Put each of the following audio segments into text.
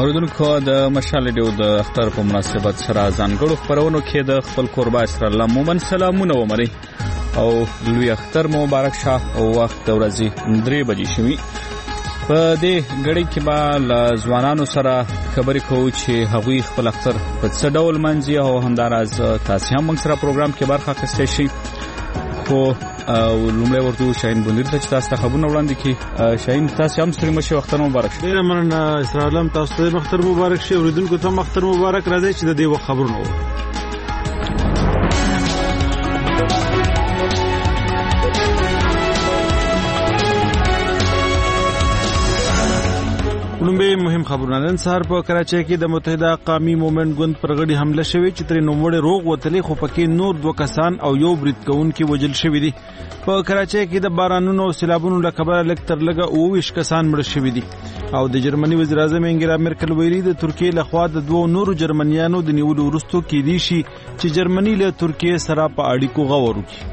اوریدونکو د مشال ډیو د اختر په مناسبت سره ځانګړو خبرونو کې د خپل قربا اسرار مومن سلامونه ومري او لوی اختر مبارک شه او وخت د ورځې 3 بجې شوي. په دې غړي کې به ځوانانو سره خبرې کوو چې هغوی خپل اختر په څه ډول منځي او همداراز تاسو هم موږ سره پروګرام کې برخه اخیستی شئ. خو لومړی ورته شاهین بندر ته چې تاسو ته خبرونه وړاندې کړي. شاهین تاسو هم ستړي مشه اختر مبارک شه. ډیره مننه اسرار علم، تاسو ته اختر مبارک شه. اوریدونکو ته اختر مبارک. راځي چې د دې خبرونه لومبه مهم خبرونه. نن سهار په کراچۍ کې د متحده قومي مومنټ ګوند پر غړي حمله شوې چې ترې نوموړي روغ وتلې، خو پکې نور 2 کسان او یو برید کوونکی وژل شوی دي. په کراچۍ کې د بارانونو او سیلابونو له کبله لږ تر لږه 29 کسان مړه شوي دي. او د جرمني وزیر اعظم انګلا مرکل ویلي د ترکیې لخوا د 2 نورو جرمنیانو د نیولو وروسته کې دي شي چې جرمني له ترکیې سره په اړیکو غور وکړي.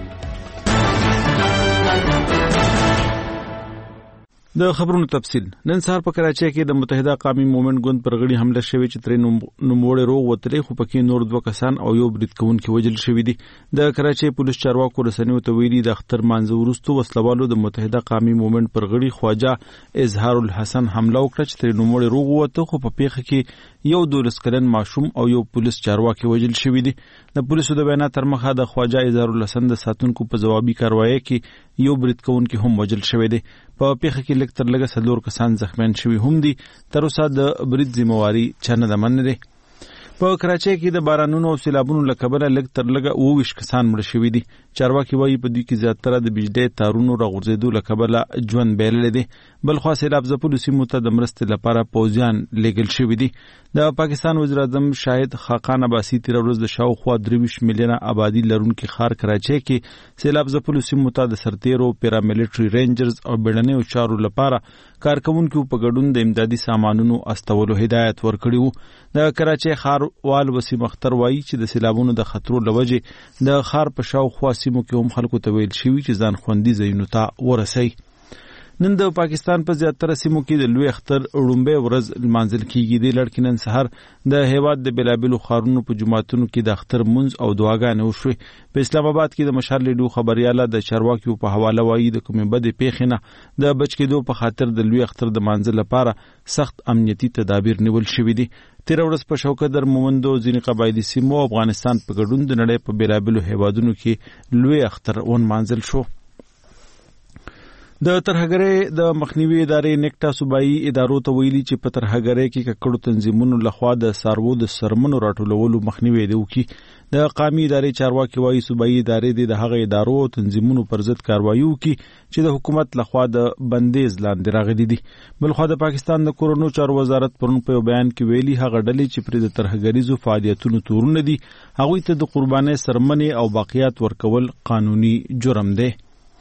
د خبرونو تفصیل. نن سهار په کراچۍ کې د متحده قومي مومنټ ګوند پر غړي حمله شوې چې ترې نوموړي روغ وتلې، خو پکې نور 2 کسان او یو برید کوونکی وژل شوی دي. د کراچۍ پولیس چارواکو رسنیو ته ویلي د اختر مانځه وروسته وسلوالو د متحده قومي مومنټ پر غړي خواجه اظهار الحسن حمله وکړه چې ترې نوموړي روغ وته، خو په پیښه کې یو 12 کلن ماشوم او یو پولیس چارواکي وژل شوی دي. د پولیسو د بیان تر مخه د خواجه اظهار الحسن د ساتونکو په جوابي کاروایی کې یو برید کوونکی هم وژل شوی دی. په پیښه کې لږ تر لږه 4 کسان زخمیان شوي هم دي. تر اوسه د برید ذمہواری چا نه ده منلې. په کراچۍ کې د بارانونو او سیلابونو له کبله لږ تر لږه 29 کسان مړه شوي دي. چارواکي وایي په دوی کې زیاتره د بجلی تارونو راغورځېدو له کبله ژوند بایللی دی. بلخوا سیلاب ځپلو سیمو ته د مرستې لپاره پوځیان لیږل شوي دي. د پاکستان وزیر اعظم شاهد خاقان عباسي تېره ورځ د شاوخوا 23 میلیونه آبادي لرونکي ښار کراچۍ کې سیلاب ځپلو سیمو ته د سرتیرو، پیراملیټري رینجرز او بیړنیو چارو لپاره کارکوونکو په ګډون د امدادي سامانونو استولو هدایت ورکړی وو. د کراچۍ ښاروال وسیم اختر وایي چې د سیلابونو د خطرو له وجې د ښار په شاوخوا سیمو کې هم خلکو ته ویل شوي چې ځان خوندي ځایونو ته ورسئ. نن د پاکستان په زیاتره سیمو کې د لوی اختر لومړۍ ورځ لمانځل کیږي. د لړ نن سهار د هیواد د بېلابېلو ښارونو په جوماتونو کې د اختر مونځ او دعاګانې وشوې. په اسلام آباد کې د مشال ریډیو خبریاله د چارواکیو په حواله وایي د کومې بدې پیښې نه د بچ کېدو په خاطر د لوی اختر د مانځه لپاره سخت امنیتي تدابیر نیول شوي دي. تېره ورځ په شوکت در مومندو ځینې قبایلي سیمو افغانستان په ګډون د نړۍ په بېلابېلو هیوادونو کې لوی اختر ونمانځل شو. د ترهګرۍ د مخنیوي ادارې نیکټا صوبایي ادارو ته ویلي چې په ترهګرۍ کې ککړو تنظیمونو لخوا د څاروو د سرمنو راټولولو مخنیوي دی وکړي. د قومي ادارې چارواکي وایي صوبایي ادارې د هغه ادارو او تنظیمونو پر ضد کاروایي وکړي چې د حکومت لخوا د بندیز لاندې راغلي دي. بلخوا د پاکستان د کورونو چارو وزارت پرون په یو بیان کې ویلي هغه ډلې چې پر د ترهګریزو فعالیتونو تورونه دي هغوی ته د قربانۍ سرمنې او باقیات ورکول قانوني جرم دی.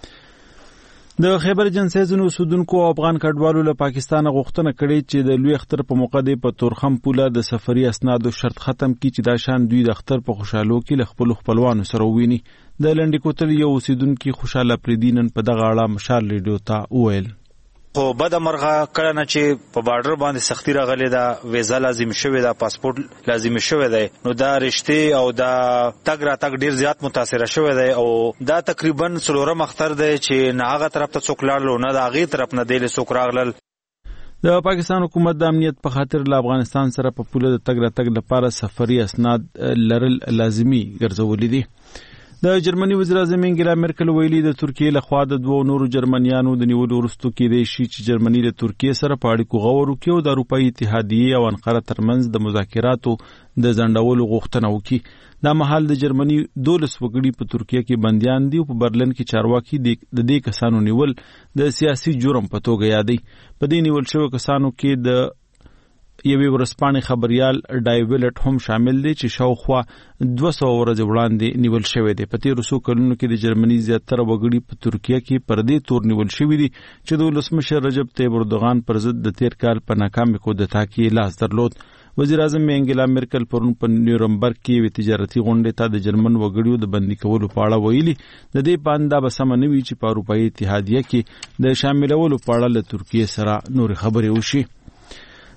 د خیبر جنسیزونو اوسیدونکو او افغان کډوالو له پاکستانه غوښتنه کړې چې د لوی اختر په موقع د په تورخم پوله د سفري اسنادو شرط ختم کړي چې دا شان دوی د اختر په خوشحالو کې له خپلو خپلوانو سره وویني. د لنډې کوتل یو اوسیدونکي خوشحاله پریدي نن په دغه اړه مشال ریډیو ته وویل. خو بده مرغه کله نه چې په بارډر باندې سختی راغلی دا ویزا لازم شوی دا پاسپورت لازم شوی دی نو دا رشته او دا تګ را تګ ډیر زیات متاثر شوی دی او دا تقریبا څلورم اختر دی چې نه هغه طرف ته څوک لاړل نه دا هغه طرف نه دی څوک راغلل. د پاکستان حکومت د امنیت په خاطر له افغانستان سره په پوله د تګ را تګ لپاره سفري اسناد لرل لازمي ګرځولي دي. د جرمني وزیر اعظم انګلا مرکل ویلي د ترکیې لخوا د 2 نورو جرمنیانو د نیولو وروسته کې دی شي چې جرمني له ترکیې سره په اړیکو غور وکړي او د اروپایي اتحادیې او انقره ترمنځ د مذاکراتو د ځنډولو غوښتنه وکړي. دا مهال د جرمني 12 وګړي په ترکیه کې بندیان دي او په برلین کې چارواکي د دې کسانو نیول د سیاسي جرم په توګه یادي. په دې نیول شوی کسانو کې د یوې ورځپاڼې خبریال ډایویلټ هم شامل دی چې شاوخوا 200 ورځې وړاندې نیول شوی دی. په تېرو څو کلونو کې د جرمني زیاتره وګړي په ترکیه کې پر دې تور نیول شوي دي چې د ولسمشر رجب طیب اردوغان پر ضد د تېر کال په ناکامې کودتا کې لاس درلود. وزیر اعظم انګلا مرکل پرون په نیورنبرګ کې یو تجارتي غونډې ته د جرمن وګړیو د بندي کولو په اړه ویلي. د دې پاندا به سم نه وي چې په اروپایي اتحادیه کې د شاملولو په اړه له ترکیې سره نور خبرې وشي.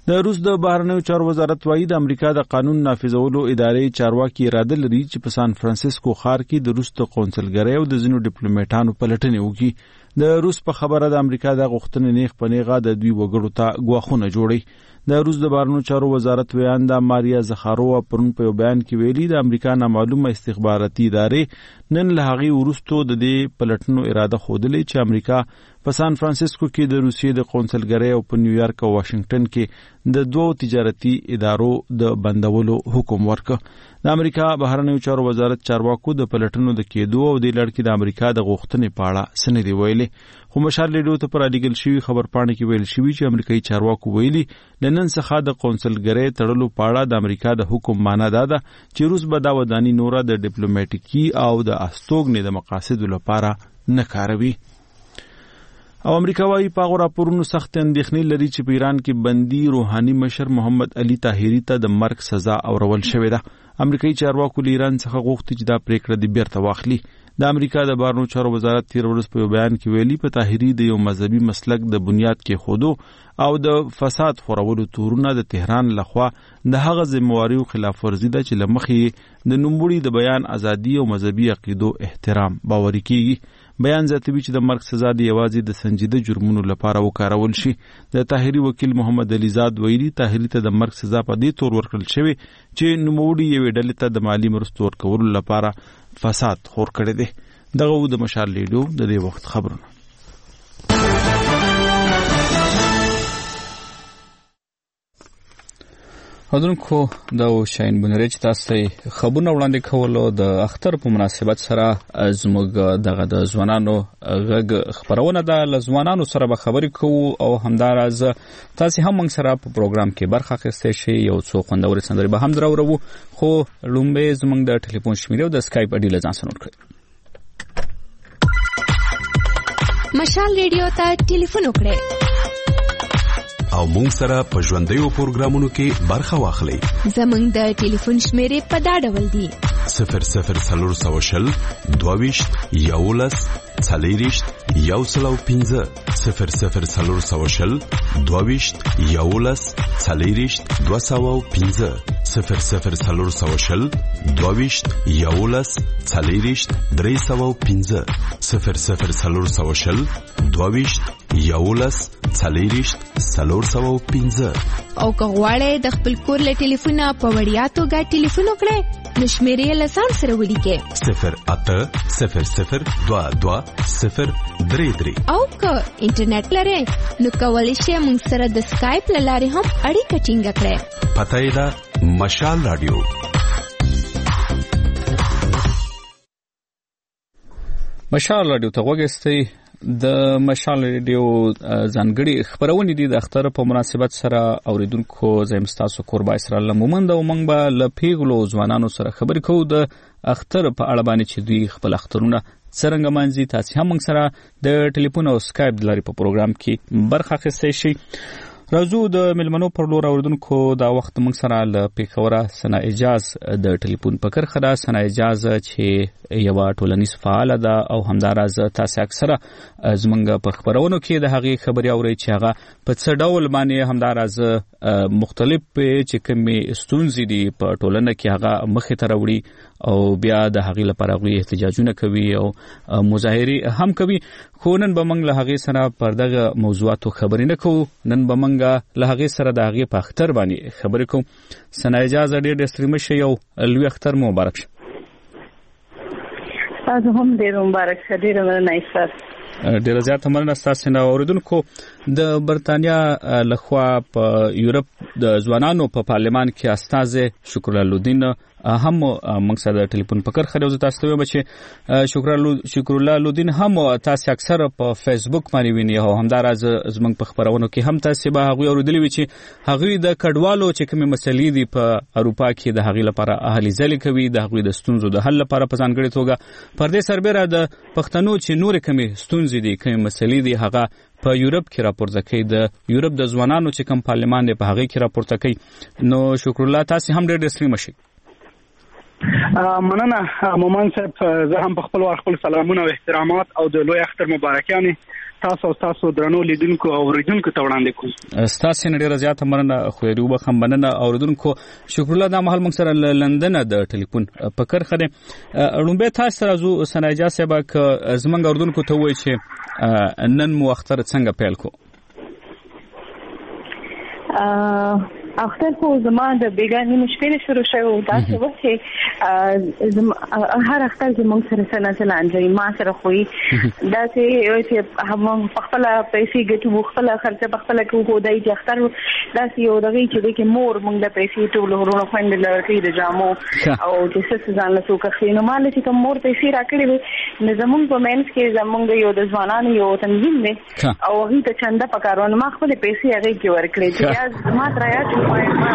د روس د بهرنیو چارو وزارت وايي د امریکا د قانون نافذولو ادارې چارواکي اراده لري چې په سان فرانسیسکو ښار کې د روس د قونسلګرۍ او د ځینو ډیپلوماټانو پلټنې وکړي. د روس په خبره د امریکا د غوښتنې نیغ په نیغه د دوی وګړو ته ګواښونه جوړي. د روس د بهرنیو چارو وزارت ویاندا ماریا زخارووا پرون په یو بیان کې ویلي د امریکا نامعلومه استخباراتي ادارې نن له هغې وروستو د دې پلټنو اراده ښودلې چې امریکا په سان فرانسیسکو کې د روسیې د قونسلګرۍ او په نیویارک او واشنگټن کې د دوو تجارتي ادارو د بندولو حکم ورکړ. د امریکا بهرنیو چارو وزارت چارواکو د پلټنو د کېدو او د لړ کې د امریکا د غوښتنې په اړه څه نه دي ویلي. خو مشال ریډیو ته پر الیګل شوی خبرپاڼه کې ویل شوی چې امریکایي چارواکو ویلي لنن څخه د قونسلګرۍ تړلو په اړه د امریکا د حکم معنا ده چې روس به دا وداني نوره د ډیپلوماټیکي او د استوګنې د مقاصدو لپاره نه کاروي. او امریکا وايي په راپورونو سخت اندېښنې لري چې په ایران کې بندي روحاني مشر محمد علي طاهري ته د مرګ سزا اورول شوې ده. امریکایي چارواکو له ایران څخه غوښتي چې دا پریکړه د بیرته واخلي. د امریکا د بهرنیو چارو وزارت تیر ورځ په یو بیان کې ویلي په طاهري د یو مذهبي مسلک د بنیاد کې خودو او د فساد خورولو تورونه د تهران لخوا د هغه ذمہواریو خلاف ورزي ده چې لمخې د نوموړي د بیان ازادي او مذهبي عقیدو احترام باوري کیږي. بیان زیاتوي چې د مرګ سزا د یوازې د سنجیده جرمونو لپاره وکارول شي. د طاهري وکیل محمد علي زاد ویلي طاهري ته د مرګ سزا په دې تور ورکړل شوی چې نوموړي یوې ډلې ته د مالی مرستو ورکولو لپاره فساد خور کړی دی. دغه د مشال ریډیو د دې وخت خبرونه. حضرونکو دا شاین بنری چې تاسو خبرونه وړاندې کولو د اختر په مناسبت سره زموږ دغه د ځوانانو غږ خبرونه ده. له ځوانانو سره به خبرې کوو او همداراز تاسو هم موږ سره په پروګرام کې برخه اخیستی شئ. یو څو خوندورې سندرې به هم دراوړو خو لومړی زموږ د ټلیفون شمیره او د اسکایپ اډي له ځان سره نوټ کړئ. مشال ریډیو ته ټلیفون وکړئ او مونږ سره په ژوندیو پروګرامونو کې برخه واخلئ. زموږ د ټلیفون شمیرې په دا ډول دي: 0040 22 11 40 105 0040 22 11 40 205 0040 22 11 40 305 0040 22 11 40 305. او که غواړئ د خپل کور له ټلیفونه په وړیا توګه ټلیفون وکړئ نو شمیرې له ځان سره ولیکئ 0800 22 033. او که انټرنیټ لرئ نو کولی شئ موږ سره د اسکایپ له لارې هم اړیکه ټینګه کړئ. پته یې ده مشال رادیو. مشال رادیو ته وګورئ. د مشال ریډیو ځانګړي خبرونه دي د اختر په مناسبت سره اوریدونکو زم تاسو قربای سره لمومند او موږ به لپیغلو ځوانانو سره خبرې کوو د اختر په اړه باندې چې دوی خپل اخترونه څنګه مانځي. تاسو هم موږ سره د ټلیفون او اسکایپ لاري په پروګرام کې برخه اخیستی شئ. راځو د ملمنو پر لور اوریدونکو دا وخت موږ سره ل پیښوره سنا اجاز د ټلیفون په کرخه ده. سنا اجاز چې یو ټولنیز فعال ده او همداراز تاسو اکثره زمونږ په خبرونو کې د هغې خبرې اورئ چې هغه په څه ډول باندې همداراز مختلف چې کومې ستونزې دي په ټولنه کې هغه مخې ته راوړي او بیا د هغې لپاره هغوی احتجاجونه کوي او مظاهرې هم کوي. خو نن به موږ له هغې سره پر دغه موضوعاتو خبرې نه کوو. نن به موږ له هغې سره د هغې په اختر باندې خبرې کوو. سنا اجازه ډېر ستړي مشئ او لوی اختر مو مبارک شه. تاسو هم ډېر مبارک شه. ډېره مننه استاد. ډېره زیاته مننه ستاسو نه. اوریدونکو د برتانیا لخوا په یورپ د ځوانانو په پارلمان کې استازی شکرالله لودین هم موږ سره د ټلیفون په کرخه دی. تاسو ته وایم چې شکرالله لودین هم تاسو اکثر په فیسبوک باندې ویني او همداراز زموږ په خبرونو کې هم تاسو به هغوی اوریدلی وي چې هغوی د کډوالو چې کومې مسلې دي په اروپا کې د هغې لپاره اهلي ځلې کوي د هغوی د ستونزو د حل لپاره په ځانګړې توګه. پر دې سربیره د پښتنو چې نورې کومې ستونزې دي کومې مسلې دي هغه په یورپ کې راپورته کوي. د یورپ د ځوانانو چې کوم پارلمان دی په هغې کې راپورته کوي. نو شکرالله تاسو هم ډېر ستړي مشئ. مننه مومن صاحب. زه هم په خپل وار خپل سلامونه او احترامات او د لوی اختر مبارکیانې تاسو درنو لیدونکو او اوریدونکو ته وړاندې کوم. ستاسو نه ډیره زیاته مننه خو یې وبخښم مننه اوریدونکو. شکر الله د مهال موږ سره لندن د ټلیفون پکر خره لومبه تاسو راځو سنایجا صاحب ک زمنګ اوریدونکو ته وایي چې نن مو اختر څنګه پیل کو؟ اختر خو زما د بیګانې مشکل شروع شوی دا څه وخت هر اختر چې موږ سره سره چلانځي ما سره خوې دا چې هم خپل پیسې ګټو خپل خرچه خپل کوو دای چې اختر دا چې یو دغه چې کې مور موږ د پیسې ټول ورونه خويند لري د جامو او چې څه ځان له څوک خینو مال چې کوم مور پیسې راکړي وي نه زمونږ په مینس کې زمونږ یو د ځوانانو یو تنظیم دی او هغه ته چنده پکارونه ما خپل پیسې هغه کې ورکړي چې ما ترایا چې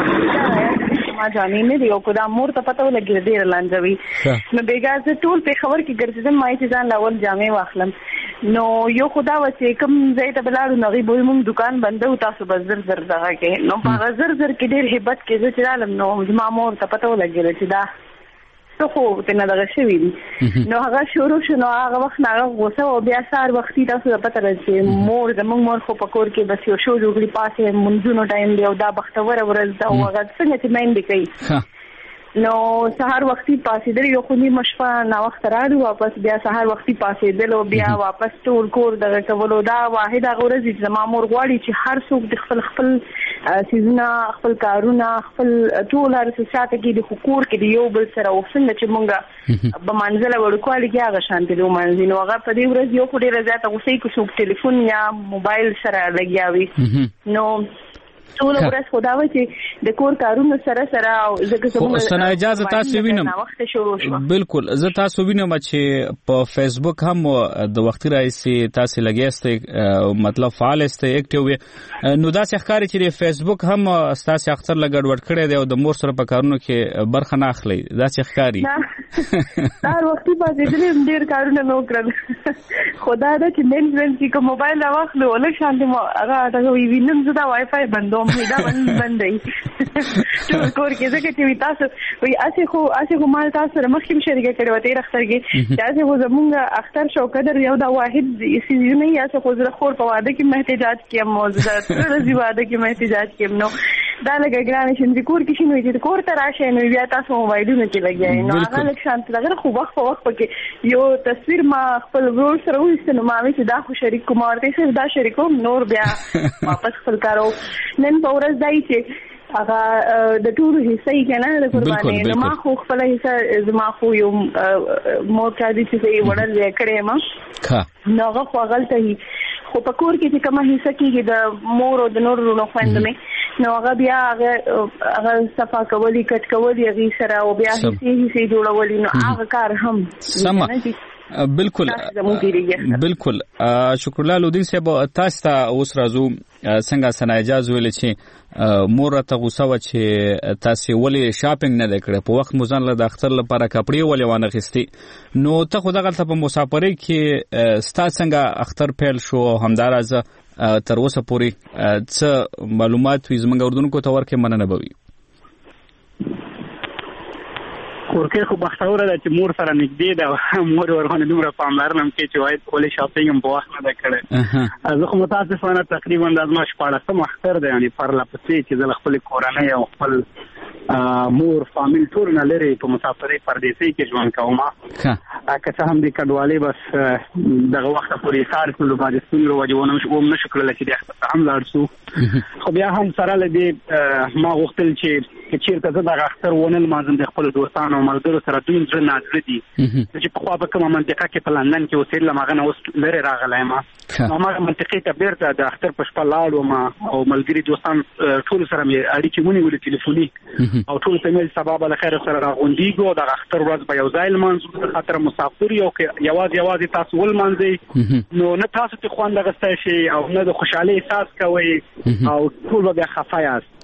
ما ځانې نه دی او کو دا مور ته پته ولګي ډیر لانځوي نو بیګا زه ټول په خبر کې ګرځیدم ما چې ځان لاول جامې واخلم نو یو خدا و چې کوم ځای ته بلاړو نو غي به موږ دکان بندو تاسو بس زر زر دغه کې نو په زر زر کې ډیر hebat کې زه چلالم نو ما مور ته پته ولګي چې دا څه خو ته نه دغه شوی نو هغه شروع شنو هغه وخت نه غوسه او بیا سار وختي تاسو پته راځي مور زموږ مور خو پکور کې بس یو شو جوړی پاسه منځونو ټایم دی او دا بختور ورځ دا هغه څنګه چې مېند کوي نو سحر وختي پاسې درې یو خونی مشفا نا وخت راځو واپس بیا سحر وختي پاسې دل او بیا واپس ټول کور دغه کولو دا واحده غورځي چې زما مور غواړي چې هر څوک د خپل سیزونه خپل کارونه خپل ټول ارساته کې د حقوق کې یو بل سره وسنګ چې مونږه په منځله ورکوالي کې هغه شان دي ومنځي نو هغه په دې ورځ یو خوري راځي غوسې کو څوک ټلیفون یا موبایل سره لګیاوي نو ټول ورځ خدا و چې د کور کارونو سره سره زګه سمو سنا اجازه تاسو وینم بالکل زه تاسو وینم چې په فیسبوک هم د وخت راځي تاسو لګیاست مطلب فعال است اکټیو نو دا ښکاری چې فیسبوک هم تاسو اختر لګډ وډ کړی دی او د مور سره په کارونو کې برخه نه اخلي دا ښکاری هر وخت په دې ډیر کارونه نو کړل خدا دا چې نن چې موبایل راوخلو ولې شان دي هغه دا وینم زه دا وای فای بندوم دا باندې ټول کور کې ځکه چې تاسو وي اسه خو مال تاسو سره مخکې شریکه کړو ته اختر کې چې خو زمونږ اختر شو قدر یو دا واحد سیزن نه یا څه خو زه خور په واده کې احتجاج کوم موزه ورځي واده کې احتجاج کوم نو دا لګا ګرانه شین کور کې شنو چې کور ته راشه نو بیا تاسو موبایلونه کې لګیای نو هغه لک شانت لګره خو وخت کې یو تصویر ما خپل ورور سره وستنه ما چې دا خو شریک کوم ورته چې دا شریکوم نور بیا واپس خپل کارو نن په ورځ دای چې هغه د ټول حصہ یې کنه د قرباني نو ما خو خپل حصہ زما خو یو مور چا دي چې وړل کړې ما نو هغه خو غلطه هي خو په کور کې چې کومه حصہ کېږي د مور او د نور نو خويند مې نو هغه بیا هغه صفا کولی کټ کولی غي سره او بیا هي جوړولي نو هغه کار هم بالکل بالکل شکر الله لودین صاحب تاسو ته اوس راځو څنګه سنا اجازه ویل چې مور ته غوسه و چې تاسو ولې شاپینګ نه وکړه په وخت مزان له د اختر لپاره کپڑے ولې وانه غستي نو ته خو دغه په مسافرۍ کې ستا څنګه اختر پیل شو همدارازه تر اوسه پورې څه معلومات وي زموږ اردوونکو ته ورکې مننه بوي ورکه خو بختوره ده چې مور سره نږدې ده مور ورغونه دومره پاملرنه کې چې وایي ولې شاپینګ هم په وخت نه کړي زه خو متاسفانه تقریبا د ازما شپاړسم اختر دی یعنی پر لپسې چې د خپل کورنۍ او خپل مور فامیل ټول نه لري په مسافرۍ پردیسي کې ژوند کوم که هم د کډوالۍ بس دغه وخت پورې سار کولو باندې ستونزې وجهونه نشو کړل چې د اختر هم لاړ شو خو بیا هم سره لدی ما غوښتل چې چیرته زه دغه اختر ونه لمانځم د خپل دوستانو او ملګرو سره دوی زړه نازړه دي چې په خوا په کومه منطقه کې په لندن کې اوسېدلم هغه نه اوس لرې راغلی یم هماغه منطقې ته بیرته د اختر په شپه لاړم او ملګري دوستان ټولو سره مې اړیکې ونیولې تلیفوني او ټول ته مې سبا به له خیره سره راغونډېږو د اختر ورځ به یو ځای لمانځو د خاطر مسافر یو که یوازې تاسو ولمانځئ نو نه تاسو ته خوند اخیستی شي او نه د خوشحالۍ احساس کوئ او ټول به بیا خفه یاست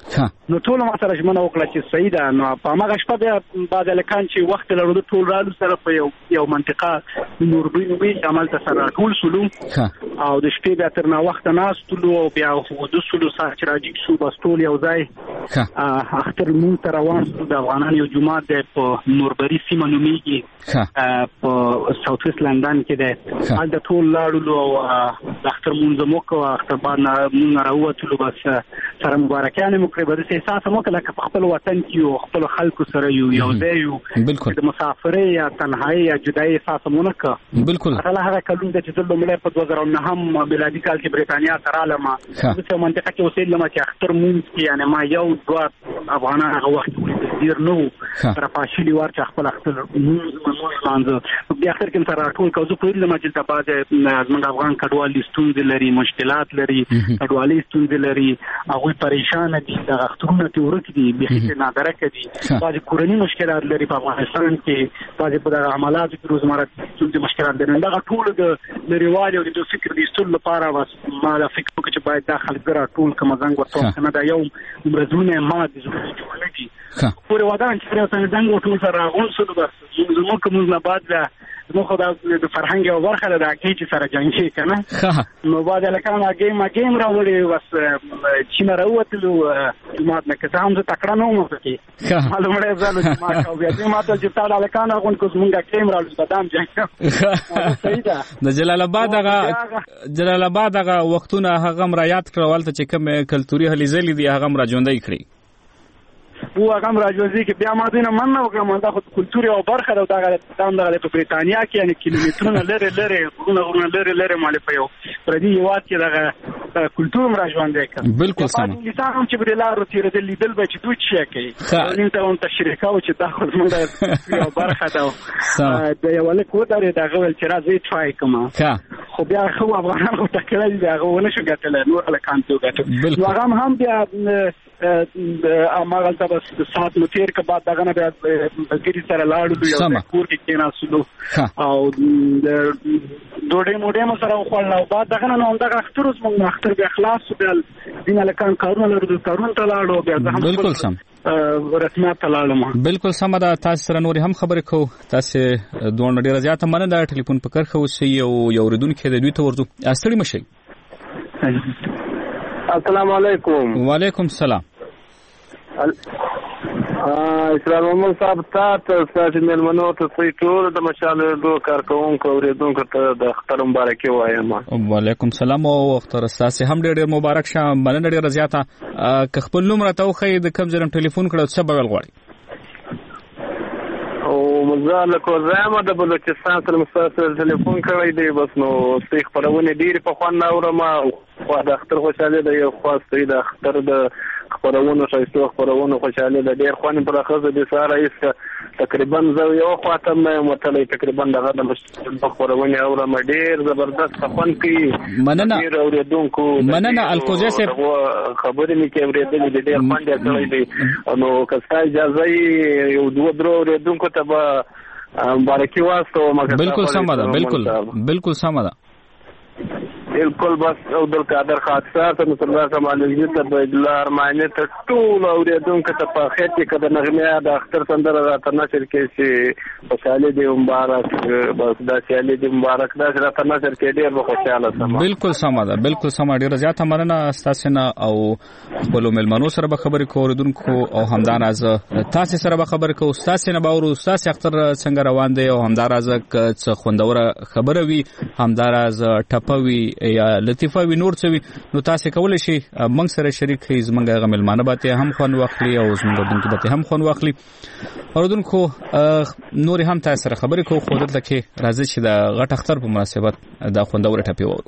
نو ټول ما سره ژمنه وکړه چې صحیح ده. نو په هغه شپه بیا بعد الکان چې وخت لرو د ټول رالو سره په یو منطقه نوربین وی عمل ته سره ټول سلو او د شپې بیا تر نا وخت ناستلو او بیا د سلو سره چې راځي شو بس ټول یو ځای اختر مون تر روان د افغانانو یو جماعت په نوربری سیمه نومیږي په ساوث ویست لندن کې ده. دا ټول لاړو او د اختر مون زموږ او اختر بعد مون راووتلو بس سره مبارکانه مقربه د احساس مو کله په خپل وطن کې او خپل خلکو سره یو ځای یو د مسافرۍ یا تنهایی یا جدای احساس مو نه کا. بالکل هغه کلون د چې د لومړی په 2009 هم میلادي کال کې بریتانیا سره علامه په منطقه کې اوسېدل ما چې اختر مون کې یعنی ما یو دوه افغانان هغه وخت ډیر نو تر فاشلی ورچ خپل اختر مانځه بیا اختر کې سره ټول کوزو په دې ما چې تبعه زموږ افغان کډوال ستونزې لري مشکلات لري کډوالي ستونزې لري هغه پریشان دي د اخترونو ته ورک دي به هیڅ نادره کړي باندې کورنی مشکلات لري په افغانستان کې باندې په عملیاتو کې روزمره ستونزې مشکلات لري دا ټول د لريوالي او د فکر د استول لپاره ما د فکر چې باید داخل ګرا ټول کوم څنګه ورته کنه دا یو مرزونه ما د جوړه دي پورې ودان چې راته څنګه ټول سره غونډه بس زموږ کوم نه بعد نو خدای د فرهنګ او ورخه د اکی چې سره جنګي کنه نو بعد لکه ما گیم راوړي بس چې نه راوتلو ما نه که هم زه تکړه نه وم پکې معلومه زالو ما او بیا ما ته چې تا لکه نه غون کوم مونږه گیم راوړل بدام جنګ صحیح ده. د جلال آباد هغه وختونه هغه مرایات کړول ته چې کوم کلتوري هلي زلي دي هغه را ژوندۍ کړی وو هغه راځي کې بیا ما دینه مننه وکړم دا خو کلتوري او برخه دا د په بریتانیا کې یعنی کیلومترونه لري غرونه لري مال په یو پردي یوات کې دا کلتور راځوندې کړ. بالکل سم انسان هم چې بل لارو تیر د لیدل به چې دوی شي کوي نن ته هم تشریح کاوه چې دا خو موږ یو برخه دا یو له کو دا غوړ چې راځي ټرای کوم خو بیا خو افغانان خو تکړه دي هغه ونه شو ګټل نور له کانتو ګټل نو هغه هم بیا امغه تاسو د سات نو تیر کې بعد دغه نه بیا بګری سره لاړو یو کور کې کېناسلو او ډوډۍ موډه مو سره خپل نو بعد دغه نه دغه اختر اوس موږ اختر بیا خلاص بل دینه لکان کارونه لرو کارون ته لاړو بیا زه هم بالکل سم رسمات ته لاړم. بالکل سم ده. تاسو سره نور هم خبرې کو تاسو دوه ډیره زیاته مننه ټلیفون په کار خو سي یو ردونکو د دوی ته ورځو استړي مشي. السلام علیکم. وعلیکم السلام. اسلام محمد صاحب تاسو ملمنو ته ټول د مشاله دوه کارکونکو اوریدونکو ته د اختر مبارکي وایم. وعلیکم السلام او اختر تاسو هم ډېر مبارک شه. مننه ډېر زیاته. که خپل نوم راته وخی د کوم ځای ټلیفون کړو څه بغل غواړي او مزاله کو زما د بلوچستان سره مستقل ټلیفون کړی دی بس نو سیخ پرونه ډیر په خوان اورم خو د اختر خوشاله دی یو خاص دی د اختر د خبرونه شایسته خبرونه خوشاله د ډیر خوان پر اخذ د ساره ایس تقریبا زو یو خاطر مې متلې تقریبا دغه د خبرونه اورم ډیر زبردست خوان کی مننه اوریدونکو مننه الکوزه سره خبرې مې کې اوریدل د ډیر خوان دی کړی دی نو که تاسو اجازه یو دوه درو اوریدونکو ته مبارکي واسطه مګر بالکل سم ده. بالکل سم ده. بالکل بس او د قادر خاطرات مثلا کمالوی ته بدلا ارمانه ته ټول اوریدونکو ته په خیر کې کده نغمه د اختر سندره راته نشر کې چې خوشاله دی مبارک بس دا سیالي دی مبارک دا راته نشر کې ډیر خوشاله سم. بالکل سم ده. بالکل سم ډیر زیاته مننه تاسو نه او خپل ملمنو سره به خبرې کوردونکو او همداراز تاسو سره به خبرې کو تاسو نه باور تاسو اختر څنګه روان دی او همداراز څه خوندوره خبره وي همداراز ټپوي یا لطیفه وی نور څه وی نو تاسو کولای شئ موږ سره شریک کړئ زموږ غملمانه باندې هم خون واخلي او زموږ دونکو باندې هم خون واخلي اوردونکو نور هم تاسو سره خبرې کوو خو دلته کې راځي چې د غټ اختر په مناسبت دا خوندور ټپی وورو.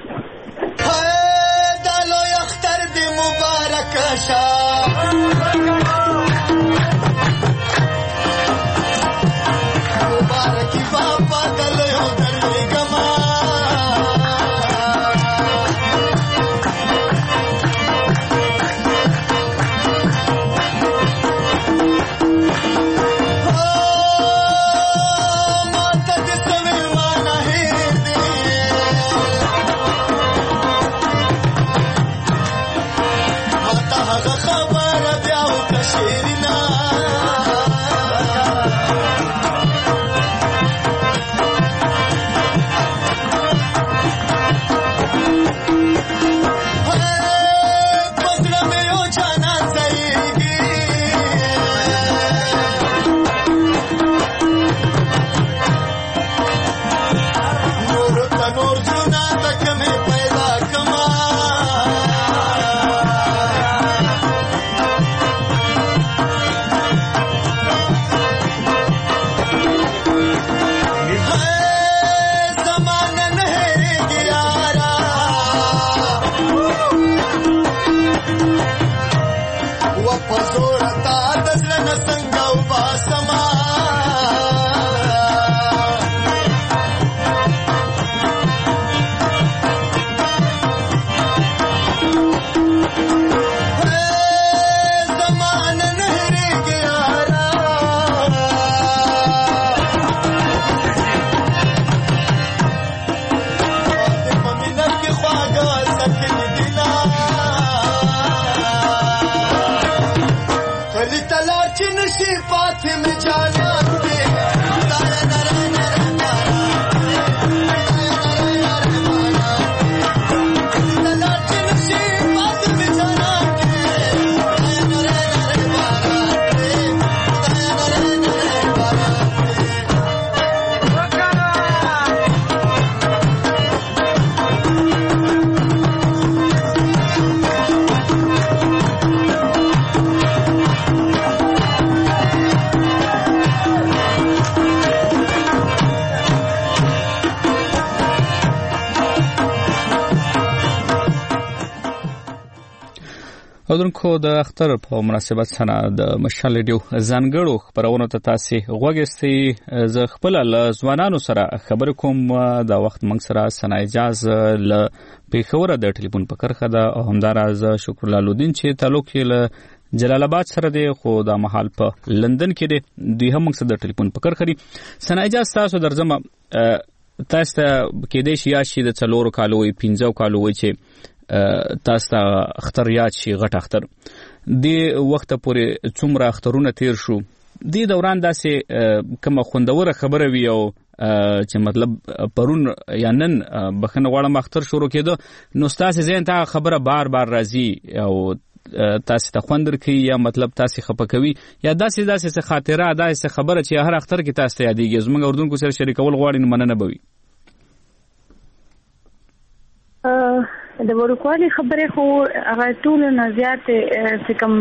دا لوی اختر دی مبارک شه مبارکی بابا دلو درلی گما خبر اودونکو د اختر په مناسبت سره د مشال ریډیو ځانګړو خبرونه ته تاسو غوږستئ. زه خپل له ځوانانو سره خبرې کوم. دا وخت موږ سره سنا اجاز له پیښور د ټلیفون په کرخه ده او همداراز شکر لالودین چې تعلق یې له جلال آباد سره دی خو دا محل په لندن کې دی. دوی هم موږ سره د ټلیفون په کرخه دي. سنا اجاز تاسو درځم تاسو کې د شي د 4 کالو 15 کالو چې تاسو ته اختر یاد شي غټ اختر دی وخت پورې څومره اخترونه تیر شو دی دوران داسې کومه خوندوره خبره وی او چې مطلب پرون یا نن بخنه غواړم اختر شروع کېده نو تاسو ذهن ته خبره بار بار راځي او تاسو ته خوندر کوي یا مطلب تاسو خپکوي یا داسې خاطره داسې خبره چې هر اختر کې تاسو ته یادېږي زموږ اردن کو سره شریکول غواړي مننه بوي. د ورکوالي خبره خو هغه ټول نه زیات چې کوم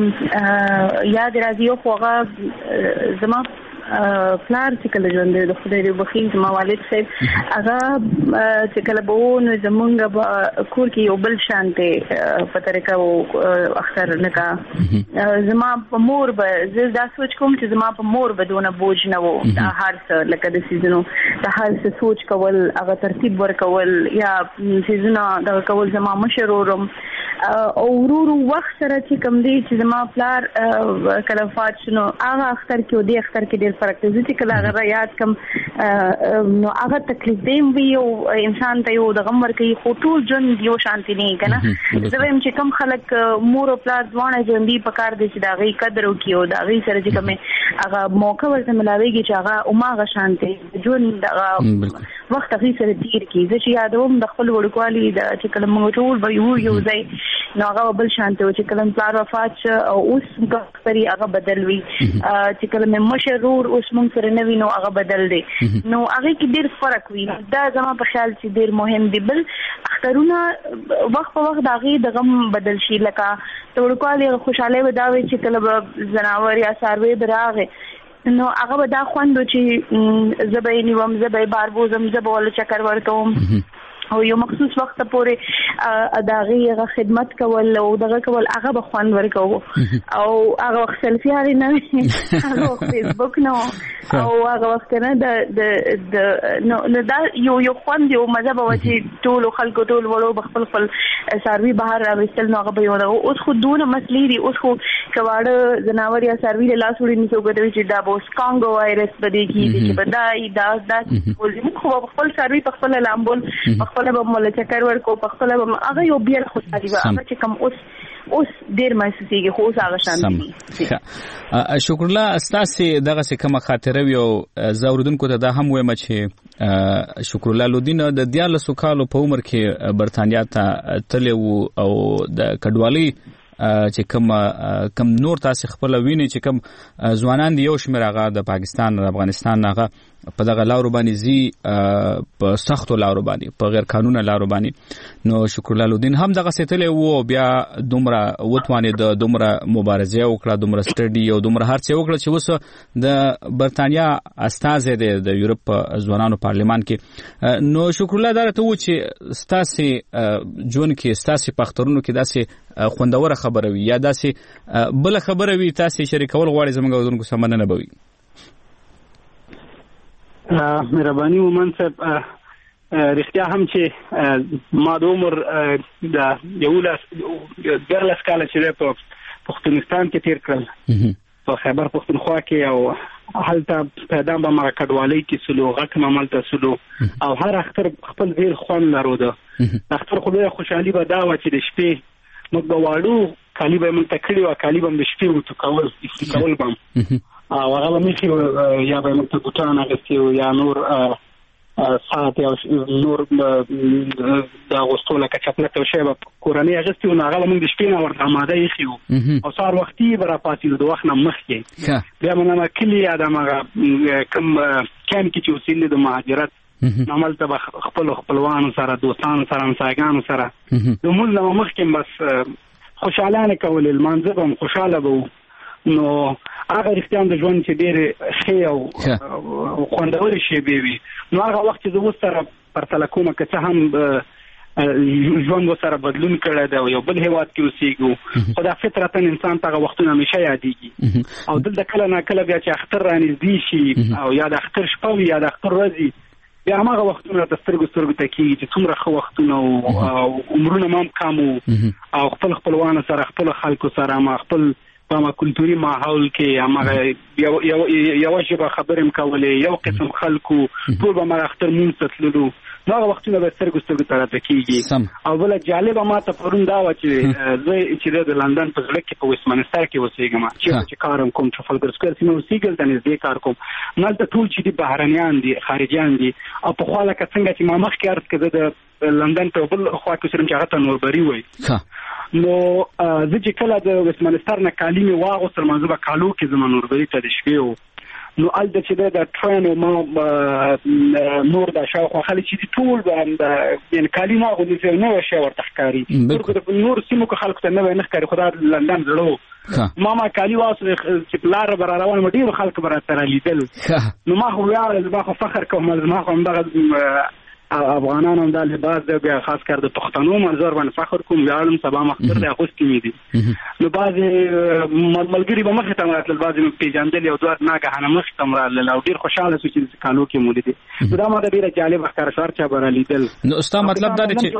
یاد راځي خو هغه زما پلار چې کله ژوند د خدای دې بخیل زما والد صاحب هغه چې کله به نو زمونږ کور کې یو بل شانته په طریقه او اختر نکا زما په مور به زه دا سوچ کوم چې زما په مور به دونه بوج نه وو دا هر څه لکه د سیزنو د هر څه سوچ کول هغه ترتیب ورکول یا سیزنو دا کول زما مشرورم او ورورو وخت سره چې کوم دی چې زما پلار کله فات شنو هغه اختر کې او دې اختر کې ډېر فرق دی چې کله هغه یاد کم نو هغه تکلیف دی وی او انسان ته یو د غم ورکي خو ټول ژوند یو شانتي نه کنه زه وایم چې کم خلک مور او پلار ځوانه ژوندۍ پکار دي چې دا غي قدر وکي او دا غي سره چې کومه هغه موقع ورته ملاويږي چې هغه اوماغه شانتي ژوند هغه وخت غي سره تیر کی زه چې یادوم د خپل وړکوالي د چې کله موږ ټول به یو ځای نو هغه بل شانته او چې کله پلار وفات او اوس کفري هغه بدل وی چې کله مشرور اوس مونږ سره نوی نو هغه بدل دی نو هغه کې ډیر فرق وی دا زما په خیال چې ډیر مهم دی. بل اخترونه وخت په وخت هغه د غم بدل شي لکه ټولکوالي خوشاله وداوي چې کله زناور یا ساروي براغه نو هغه به دا خوندو چې زبې نیوم زبې باربوزم زبول چکر ورکوم او یو مخصوص وخت پورې اداغه خدمت کول او دغه کول هغه به خوان ورکو او هغه وخت سلفي هاري نه هغه فیسبوک نو او هغه وخت نه د نو دا یو خوان دی او مزه به چې ټول خلکو ټول وړو بخپل ساروي بهر راوستل نو هغه به یو اوس خو دونه مسلې دي اوس خو کواړه جناور یا ساروي له لاس وړي نشو کوي چې دا بوس کانګو وایرس بده کیږي چې بدای دا ولې خو خپل ساروي په خپل لامبول خپل به مول چکر ورکو په خپل به هغه یو بیر خوشالي و هغه چې کوم اوس ډیر محسوسيږي خو هغه شانتي. شکر الله استاسي دغه څه کومه خاطره وي او زوردونکو ته دا هم وایم چې شکر الله لودین د 14 کالو په عمر کې برتانیا ته تللی او د کډوالي چې کوم نور تاسو خپل ویني چې کوم ځوانان دی یو شمیر هغه د پاکستان او افغانستان هغه په دغه لارو باندې زی په سختو لارو باندې په غیر قانوني لارو باندې نو شکر الله لودین هم دغه ستلې وو بیا دومره وټوانه د دومره مبارزه وکړه دومره سټډي او دومره هر څه وکړه چې وسه د برتانیا استازه د یورپ ځوانانو پارلمان کې نو شکر الله درته و چې ستاسي جون کې ستاسي پخترونو کې داسې خوندوره خبره وي یا داسې بل خبره وي تاسو شریکول غواړئ زموږ اردن سره مننه بوي. مهرباني ومن صاحب رښتیا هم چې ما د عمر د یولس کاله چې په پښتونستان کې تیر کړل په خیبر پښتونخوا کې او هلته پیدا به ما کډوالۍ کې سلو غک مملته سلو او هر اختر خپل ډیر خوان لرو اختر خو ډیر خوشحالي به دا و چې د شپې موږ به واړو کالی به موږ تکړی او کالی به د شپې وته کول بم او هغه به مخې یا به موږ ته ګوتان اغستیو یا نور ساعت یا نور د غوستو لکه چپلت او شی به کورنۍ اغستیو نو هغه به موږ د شپې نه ورته آماده ایښیو او سهار وختي به راپاڅېدو د وخت نه مخکې بیا به نه کلي یا د هماغه کوم کیمپ کې چې اوسېدلي د مهاجرت هملته به خپلوانو سره دوستانو سره همسایګانو سره د مونځ نه مخکې بس خوشحالانه کولې لمانځه به هم خوشحاله به وو نو هغه رښتیا د ژوند چې ډېرې ښې او خوندورې شیبې وي نو هغه وخت چې زه اوس سره پرتله کومه که څه هم ژوند سره بدلون کړی دی او یو بل هیواد کې اوسېږو خو دا فطرتاً انسان ته وختونه همیشه یادېږي او دلته کله نه کله بیا چې اختر رانږدې شي او یا د اختر شپه وي یا د اختر ورځ وي بیا هماغه وختونه د سترګو ته کېږي چې څومره ښه وختونه او عمرونه ما هم کم او خپل خپلوانو سره خپلو خلکو سره ما خپل په کلتوري ماحول کې هماغه یو ژبه خبرې م کولې یو قسم خلکو ټول به هماغه اختر مونځ ته تللو نو هغه وختونه به سترګو ته راته کېږي او بله جالبه ما ته پرون دا وه چې زه چې د لندن په زړه کې په ویسټمنسټر کې اوسېږم چېرته چې کار هم کوم ټرافلګر سکویر سیمه اوسېږي هلته نږدې کار کوم نو هلته ټول چې دي بهرنیان دي خارجیان دي او پخوا لکه څنګه چې ما مخکې عرض کړه زه د لندن په بل خوا کې اوسېدم چې هغه ته نوربري وایي نو زه چې کله د ویسټمنسټر نه کالي مې واغوستل ما زه به کالو کې زما نوربري ته د شپې و نو هلته چې د ټرین او ما نور د شاوخوا خلک چې دي ټول یعنې کالي نه اغوندي چې نوی شی ورته ښکاري نور سیمو کې خلکو ته نوی نه ښکاري خو دا لندن زړه و ما کالي واغوستل چې په لاره به را روان وم ډېرو خلکو به راته رالیدل نو ما خو ویاړل ما خو فخر کوم ما خو همدغه افغانان هم دا لباس دی بیا خاص کر د پښتنو منظر باندې فخر کوم ویاړم سبا مختر دی اغوستي مې دي نو بعضې ملګري به مخې ته م راتلل بعضې مې پېژندل یو دوه ناګهانه مخې ته م راتلل او ډېر خوشحاله شو چې کالو کې مو لیدې نو دا ماته ډېره جالبه ښکاره شو هر چا به رالیدل نو ستا مطلب دا دی چې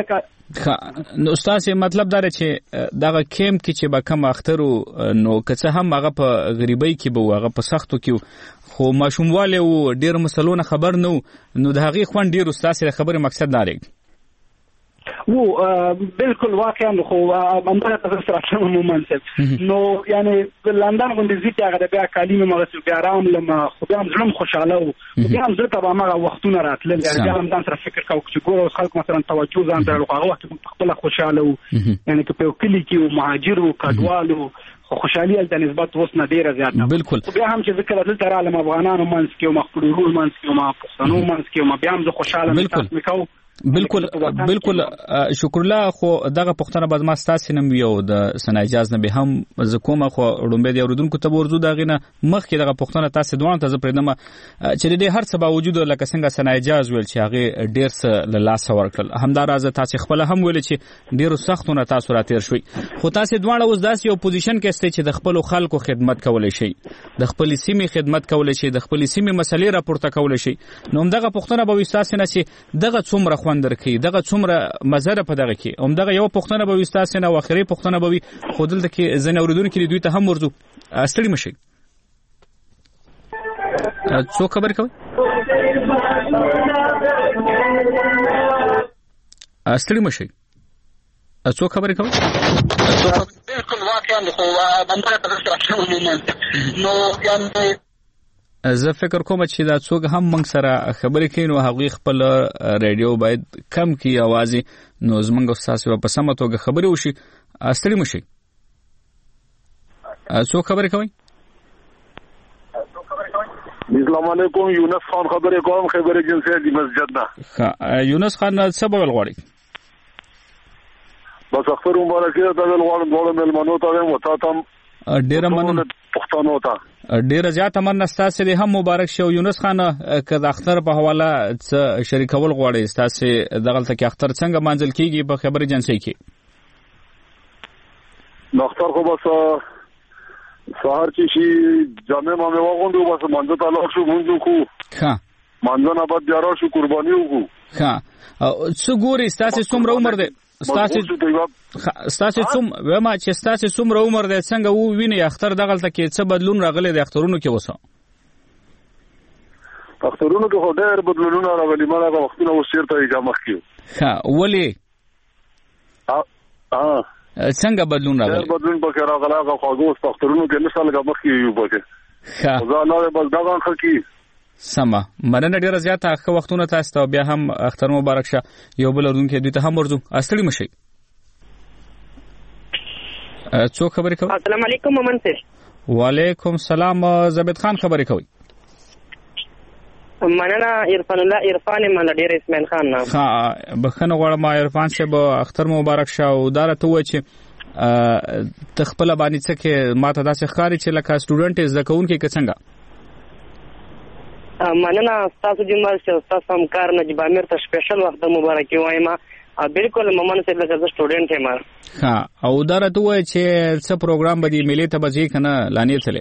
نو ستاسې مطلب دا دی چې دغه کیمپ کې چې به کم اختر و نو که څه هم هغه په غریبۍ کې به و هغه په سختو کې و خو ماشوموالی و ډېر مسلونه خبر نه و نو د هغې خوند ډېر و ستاسې د خبرې مقصد دا دی و بالکل واقعا خو همدغه ته زه راتلم مومنصب نو یعنې لندن غوندې ځي چې هغه د بیا کالي مې مغسل بیا راملم خو بیا هم زړه م خوشحاله و خو بیا هم زړه ته به هماغه وختونه راتلل بیا هم ځان سره فکر کوو چې ګوره اوس خلک مثلا توجه ځان ته راړو هغه وخت کې په خپله خوشحاله و یعنې که په یو کلي کې و مهاجر و کډوال و خو خوشحالي هلته نسبت اوس نه ډېره زیاته بالکل خو بیا هم چې زه کله دلته رالم افغانانو منځ کې وم خپلو ورونو منځ کې وم پښتنو منځ کې وم بیا هم زه خوشحاله احساس مې کوم بالکل شکر الله خو دغه پښتنه باز ما ستاسو نم یو د سنا اجازه نه به هم زکومه خو وړومبه دی اوردونکو ته ورزو دغه نه مخکې دغه پښتنه تاسو دوه ته پرېدم چې د هر څه باوجود لکه څنګه سنا اجازه ویل چې هغه ډیر څه له لاس ورکړل همدارازه تاسو خپل هم ویل چې ډیر سختونه تاسو راتیر شوي خو تاسو دوه اوس داسې یو پوزیشن کې استئ چې د خپل خلکو خدمت کولای شي د خپل سیمې خدمت کولای شي د خپل سیمې مسلې راپورته کولای شي نو دغه پښتنه به وستاسو نه چې دغه څومره خوندر کې دغه څومره مزه په دغه کې دغه یو پښتنه به وستاسو نه واخري پښتنه به خو دلته کې ځنه اوریدونکو دوی ته هم ورزو استړي مشي څو خبر کوي استړي مشي څو خبر کوي بالکل واقعا خو باندې په څه نو یعنی زه فکر کوم چې دا څوک هم موږ سره خبرې کوي نو هغوی خپل ریډیو باید کم کړي اواز نو زموږ استاد په سمه توګه خبرې وشي ستړي مشي څوک خبرې کوي السلام علیکم یونس خان خبرې کوم خبرې جنسي دی مسجد نه یونس خان څه بول غواړي بس اختر مبارکي ته غواړم ډول ملمنو ته وتا تم ډیر مننه پښتنو ته ډیر زیات مننه ستاسو له هم مبارک شو یونس خان که د اختر په حواله شریکول غواړي ستاسو دغلته کې اختر څنګه منځل کیږي په خبرې جنسي کې د اختر خو بس سهار چې شي جامع ما وغوندو بس منځ ته لاړ شو مونږ کو ها منځ نه بعد بیا راشو قرباني وکړو ها څو ګوري ستاسو څومره عمر دی ستاسو وما چې ستاسو څومره عمر دی څنګه وو ویني اختر دغلته کې څه بدلون راغلی د اخترونو کې وسه اخترونو کې ډېر بدلونونه راغلي مړه وختونه وسیرته جامع کیو ها ولی څنګه بدلون راغلی ډېر بدلون پکې راغلی هغه خواږه اخترونو کې نشل جامع کیو پکې ها ځانه بس دغه خلکی سما مننه ډیره زیاته ښه وختونه تاسو ته بیا هم اختر مبارک شه یو بل ورونکو دوی ته هم ورزو استړي مشي څو خبرې کوي السلام علیکم مومن سر وعلیکم السلام زبید خان خبرې کوي مننه عرفان الله عرفان من ډیر اسماعیل خان نه ها بخنه غواړم عرفان صاحب اختر مبارک شه او دا راته و چې تخپل باندې څه کې ماته داسې ښکاری چې لکه سټوډنټ زکون کې څنګه مننه تاسو جمعه چې تاسو هم کار نجیب امیر ته سپیشل وخت مبارکي وایم بالکل مومن صاحب لکه سټوډنټ یم. ها او دا راته وای چې څه پروګرام به دی ملي ته بځي کنه لانی تله.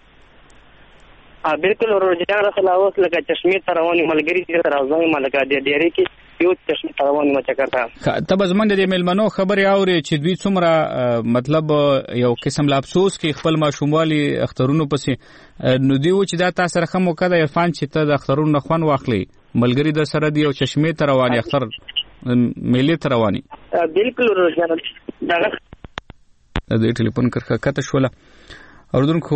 بالکل ورجان رسول اوس لکه چشمه تروانی ملګری چې راځي ملګری د ډیری کې یو چشمه تروانی مچکرتا. ته بزمن د ملمنو خبري اوري چې دوی څومره مطلب یو قسم لا افسوس کې خپل ماشوموالي اخترونو پسې نو دی و چې دا تاسو سره خمو کده عرفان چې ته د اخترونو خوان واخلي ملګری د سره دی او چشمه تروانی اختر ملي تروانی. بالکل ورجان دا د ټلیفون کرخه کته شوله اوردونکو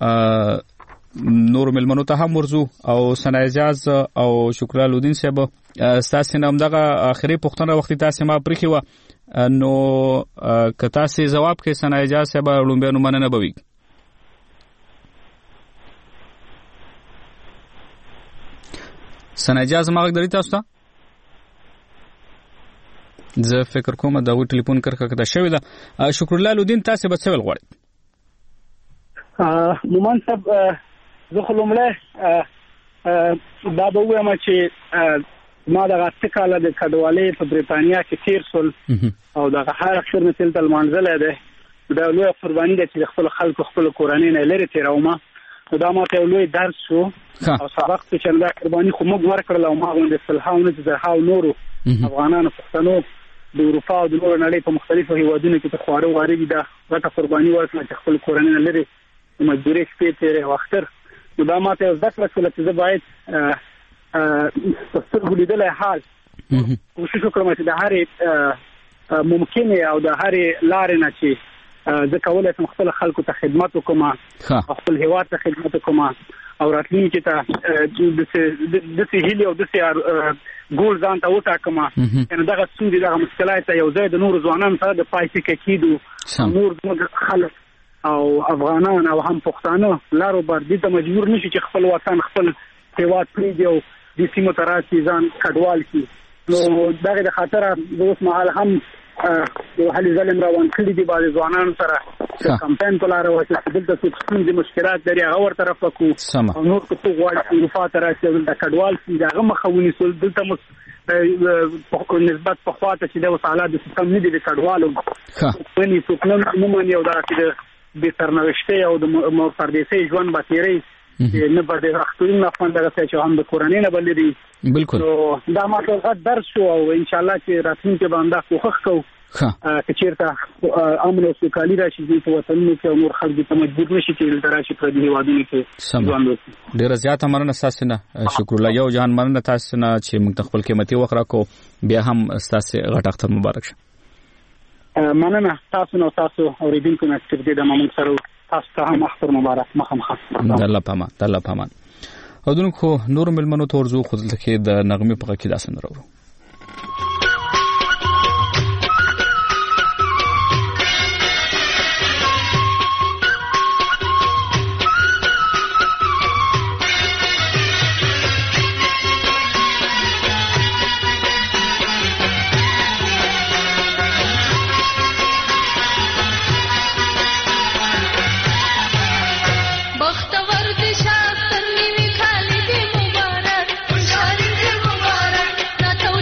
نور ملمنو ته هم ورزو او ثنا اجاز او شکر الدین صاحب تاسو نام دغه اخري پښتنه وخت تاسو ما پرخي و نو کتا سي جواب کې ثنا اجاز صاحب لومبه نو مننه بوي. ثنا اجاز ما غوډی تاسو ته زه فکر کوم دا و ټلیفون کرخه کده شوی دا شکر الدین تاسو به څه ول غواړئ؟ مومن صاحب زه خلومله دا به وایم چې ما د غټکاله د کډوالۍ په بریتانیا کې تیر سول او د هر اخر مثل تل منځله ده دا لوی قرباني ده چې خپل خلکو خپل کورنۍ نه لري تیرومه دا ماته لوی درس شو او سبق چې دا قرباني خو موږ ورکړل او ما غوښتل صلحاونه چې زهاو نورو افغانانو پښتنو د اروپا او د نورو نړۍ په مختلفو هیوادونو کې ته خواره واري ده غټه قرباني ورکړه چې خپل کورنۍ نه لري مجبورې شپې تیرې واختر نو دا ماته ذکر کړل چې زه باید ستاسو لیدلای حال کوشش وکړم چې د هرې ممکنه او د هرې لارې نه چې زه کولای شم خپل خلکو ته خدمت وکړم خپل هیواد ته خدمت وکړم او راتلونکي ته د هیلې او د ګول ځان ته وټاکم یعنی دغه څنګه دغه مشکلات یو ځای د نور ځوانانو سره د پایسې کېدو نور خلک او افغانان او هم پښتانه لارو بر دي ته مجبور نشي چې خپل وطن خپل هیواد پریږدي او د سیمو تراسي ځان کډوال شي نو دغه د خاطر د اوس مهال هم یو حل ظلم روان کړی دی باندې ځوانانو سره کمپاین کولاره و چې دلته څه مشکلات لري هغه ور طرف کو او نور څه غواړي اروپا تراسي د کډوال شي دغه مخاوني سول دلته په نسبت په خواته چې د وسالات د سیستم نه دي د کډوالو ونی څوکلم عموما یو دا چې به سرنوشته او د پردیسي ژوند باتيري نه به د اخترین نه خوند راځي چې هم د کورنۍ نه بلري بالکل دا ماته غږ درس شو او ان شاء الله چې راتلونکي باندې کوښښ کوو چې چیرته امن او سوکالي راشي په وطنونو کې او نور خلک ته مجبور نشي چې راشي په دې هیوادونو کې ډیر زیات مننه تاسو نه شکر الله یو جهان مننه تاسو نه چې موږ خپل قیمتي وخت راکو بیا هم تاسو غټ اختر مبارک شه. مننه تاسو نو تاسو اوریدونکو نه چې د مامون سره تاسو ته هم اختر مبارک مخه الله پامان او دونکو نور ملمنو تورزو خود لکه د نغمه په کې داسن راو Not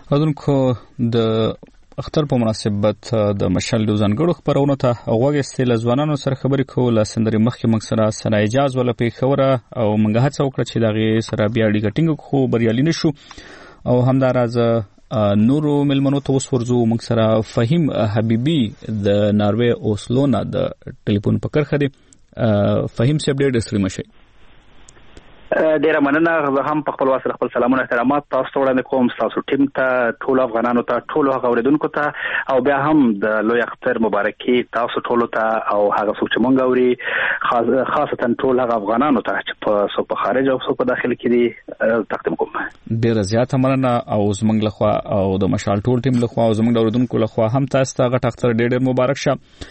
اذنکو د اختر په مناسبت د مشال د ځانګړو خبرونو ته غوږ ځوانانو سره خبرې کول سندري مخکې موږ سره سنا اجازه ولا پیښوره او موږ هڅه وکړه چې دغه سره بیا اړیکه ټینګ خو بریالي نشو او همداراز نورو ملمنو ته وسورځو موږ سره فهیم حبیبي د ناروې اوسلو نه د ټلیفون په کرخه دی فهیم صاحب ډېر ستړي مشي ډیره مننه هم په خپل واسطه خپل سلامونه احترامات تاسو ته وړاندې کوم تاسو ټیم ته ټول افغانانو ته ټول اوریدونکو ته او بیا هم د لوی اختر مبارکي تاسو ټول ته او هغه څوک چې مونږ اوري خاصتا ټول هغه افغانانو ته چې په خارج او په داخل کې دي تقدیم کوم ډیره زیاته مننه او زمونږ لخوا او د مشال ټول ټیم لخوا او زمونږ اوریدونکو لخوا هم تاسو ته غټ اختر ډیر مبارک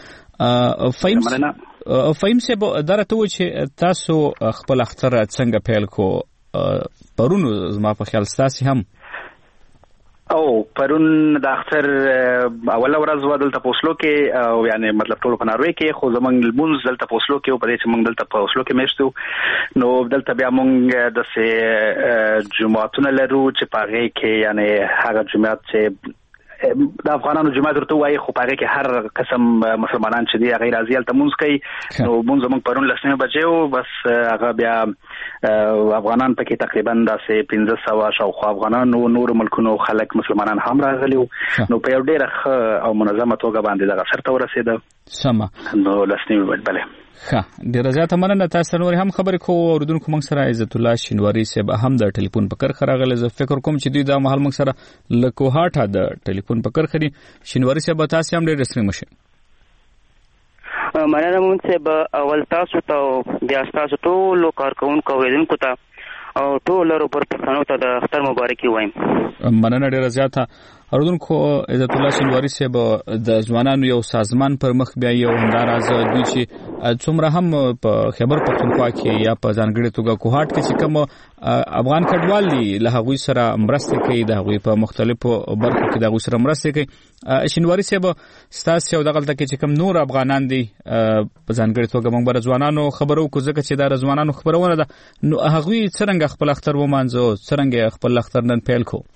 شه فهیم صاحب درته و چې تاسو خپل اختر څنګه پیل کو پرونو زما په خیال ستاسو هم او پرون د اختر اوله ورځ و دلته پوسلو کې او یعنی مطلب ټول په ناروې کې خو زمونږ لمونځ دلته پوسلو کې او په دې چې موږ دلته پوسلو کې میشتو نو دلته بیا موږ د سه جمعهتون لرو چې پاره کې یعنی هغه جمعات چې د افغانانو جماعت ورته وایي خو پاره کې هر قسم مسلمانان چې دی غیر ازیل ته مونږ کوي نو مونږ موږ پرون لسنه بجو بس هغه بیا افغانان پکې تقریبا داسې 1500 شاوخوا افغانان او نور ملکونو خلک مسلمانان هم راغلي نو په یو ډېر او منظمه توګه باندې دغه سره ورسېده سم نو لسنه بله ښه ډیره زیاته مننه تاسو نور هم خبرې کوو اوریدونکو موږ سره عزت الله شینواری صاحب هم د ټلیفون په کرخه راغلی زه فکر کوم چې دوی د محل موږ سره لکوهاټه د ټلیفون په کرخه دي شینواری صاحب تاسو هم ډیر رسمي مشه مننه مونږ صاحب اول تاسو ته بیا تاسو ټول کارکونکو اوریدونکو ته او ټول لرو پر پښتنو ته د اختر مبارکي وایم مننه ډیره زیاته اوریدونکو عزت الله شینواری صاحب د ځوانانو یو سازمان پر مخ بیا یو همداراز دوی چې څومره هم په خیبر پختونخوا کې یا په ځانګړي توګه کوهاټ کې چې کوم افغان کډوال دي له هغوی سره مرسته کوي د هغوی په مختلفو برخو کې د هغوی سره مرسته کوي شینواری صاحب ستاسو یو دغلته کې چې کوم نور افغانان دي په ځانګړي توګه موږ بر ځوانانو خبرو کو ځکه چې د ځوانانو خبرونه ده نو هغوی څنګه خپل اختر ومانځو څنګه خپل اختر نن پیل کو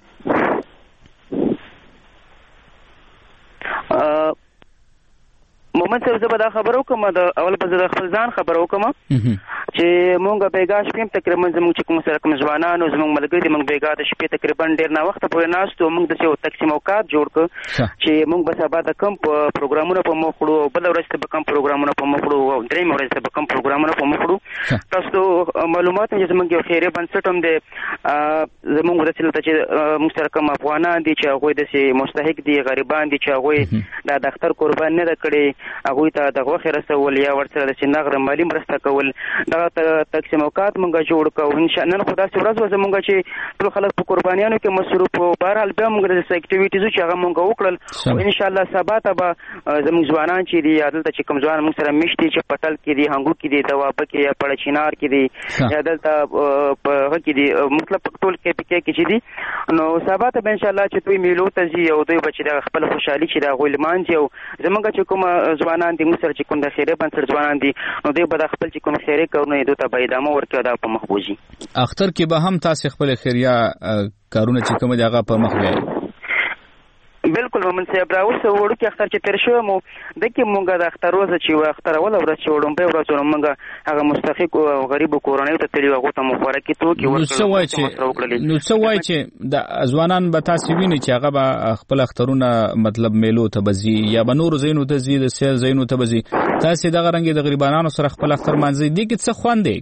محمد صاحب زبر دا خبرو کوم د اول په د خپل ځان خبرو کوم چې مونږ بیګا شپې تقریبا زموږ چې کوم سره کوم ځوانانو زموږ ملګری مونږ بیګا د شپې تقریبا ډیر نه وخت پورې ناستو مونږ د څو تقسیم اوقات جوړ ک چې مونږ به سبا د کم پروګرامونو په مخ وړو بل ورځ ته کم پروګرامونو په مخ وړو او درې ورځې ته کم پروګرامونو په مخ وړو تاسو معلومات چې زموږ یو خیره بنسټ هم دی زموږ ورسېل ته چې موږ سره کوم افغانان دي چې هغه د سي مستحق دي غریبان دي چې هغه د دفتر قربان نه کړي هغه ته د غوخه رسول یا ورسره د سینغره مالی مرسته کول دا تقسیم اوقات مونږه جوړ کوو ان شاء الله خدای سره ورځ مونږه چې ټول خلک په قربانیانو کې مصروف او بهرحال به مونږ د اکټیویټیز چې هغه مونږه وکړل او ان شاء الله سبا ته به زموږ ځوانان چې دي عدالت چې کوم ځوان مونږ سره مشتي چې پټل کې دي هنګو کې دي دوابه کې یا پړچینار کې دي یا دلته په هغه کې دي مطلب ټول کې چې دي نو سبا ته ان شاء الله چې دوی میلو ته ځي او دوی بچي د خپل خوشحالي چې د غویلمان چې زمونږ چې کوم ځوانان دي موږ سره چې کوم د خیره بنسټ ځوانان دي نو دوی به خپل چې کوم خیره کارونه دوی ته به ادامه ورکړي دا په مخبوزي اختر کې به هم تاسو خپل خیریا کارونه چې کوم ځای په مخ وي بالکل مومن صاحب راو سه وړو کې اختر چې تر شو مو د کې مونږه د اختر روزه چې اختر ول ورځ چې وړم په ورځ مونږه هغه مستحق او غریب کورونی ته تلی هغه ته مخورکی تو کې ورکړل نو څه وای چې د ځوانان به تاسو ویني چې هغه به خپل اخترونه مطلب میلو ته بزي یا به نور زینو ته زی د سیل زینو ته بزي تاسو دغه رنګ د غریبانو سره خپل اختر منځي دي کې څه خوان دی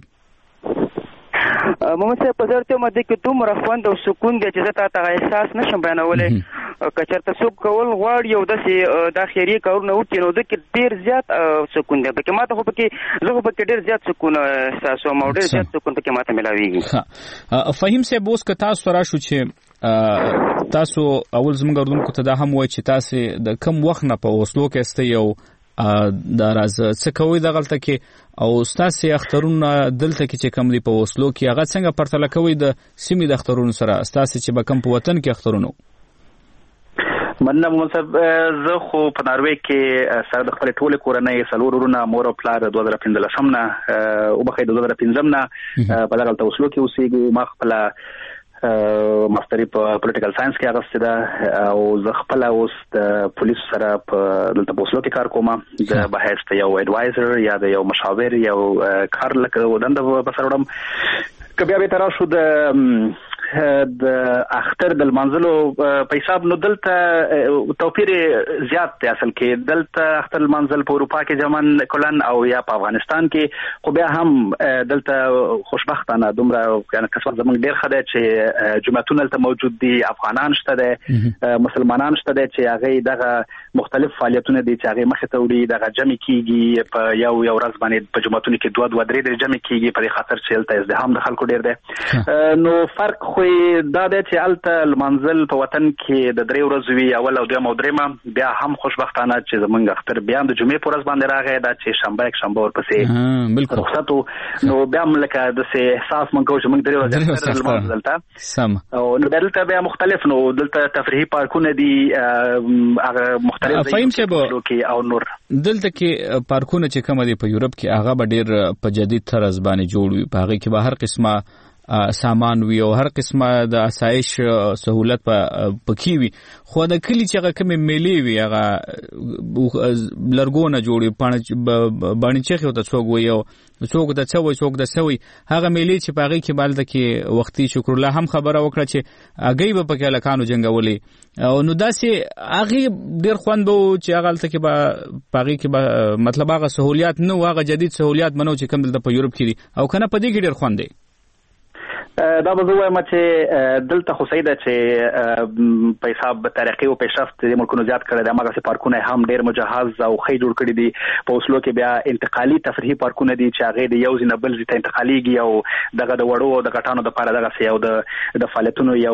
محمد صاحب په ځرته مده کې دومره خوند او سکون دی چې زه ته احساس نشم بیانولای کچرته سوب کول غواړي او د خیری کارونه وکړي نو د کې ډیر زیات سکون دی په ماته خو پکې زه خو پکې ډیر زیات سکون احساسوم او ډیر زیات سکون پکې ماته ملاويږي فهیم صاحب اوس که تاسو راشو چې تاسو اول زموږ اردوونکو ته دا هم وایي چې تاسو د کم وخت نه په وسلو کې استه یو دا راز څه کوي دغلته کې او ستاسو اخترونه دلته کې چې کم دی په وسلو کې هغه څنګه پرتله کوي د سیمې د اخترونو سره ستاسو چې به کم په وطن کې اخترونو مننه مصب زه خو په ناروې کې سره د خپل ټوله کورنۍ سلور ورونه مور او پلار 2015 نه او بخې 2015 نه په دغه توسلو کې اوسېږو ما خپل ماستری په پولیټیکل ساينس کې اغوسته ده او زه خپل اوس د پولیس سره په دلته پوسلو کې کار کوم د بحث ته یو اډوایزر یا د یو مشاور یو کار لکه ودند په سر وړم کبه به تر شو د اختر د منځلو په حساب نو دلته توپیر زیات دی اصل کې دلته اختر منځل په اروپا کې جمن کلن او یا په افغانستان کې خو بیا هم دلته خوشبختانه دومره یعنی قسمت زمونږ ډیر خدای چې جمعتون دلته موجود دي افغانان شته دي مسلمانان شته دي چې هغه دغه مختلف فعالیتونه دي چې هغه مخ ته وړي دغه جمع کیږي په یو ورځ باندې په جمعتون کې 2-3 جمع کیږي په خاطر چې دلته ازدحام د خلکو ډیر دی نو فرق خو دا د چې الته منزل په وطن کې د 3 ورځې وی اول او دویم او درېمه بیا هم خوشبختانه چې زمونږ اختر بیا د جمعې پر ورځ باندې راغی دا چې شنبه ورپسې بالکل رخصتو نو بیا ملکه د سه احساس مونږ کوو چې موږ 3 ورځې دلته سم او نو دلته بیا مختلف نو دلته تفریحي پارکونه دي هغه مختلف دي او نور دلته کې پارکونه چې کوم دي په یورپ کې هغه به ډیر په جدید طرز باندې جوړ وي په هغه کې به هر قسمه سامان وی او هر قسمه د اسایش سہولت پکې وي خو د کلی چې هغه کوم میلې وي هغه لرګونه جوړي باندې چې خو ته څوک وي او څوک د څوک د څوی هغه میلې چې پاغي کې بالده کې وختي شکر الله هم خبره وکړه چې اگې به پکې لکانو جنگولې او نو داسې هغه ډیر خوند وو چې هغه تل کې به پاغي کې مطلب هغه سہولیات نو هغه جدید سہولیات منو چې کوم دلته په یورپ کې دي او کنه په دې کې ډیر خوند دی دا به زه وایم چې دلته خو سیده چې په حساب ترقی او پیشرفت د ملکونو زیات کړی دی هغه پارکونه هم ډیر مجهز او خې جوړ کړی دي په اوسلو کې بیا انتقالي تفریحي پارکونه دي چې هغه د یو ځای نه بل ځای ته انتقاليږي او دغه د وړو د غټانو د لپاره دغه سیاو د فعالیتونو یو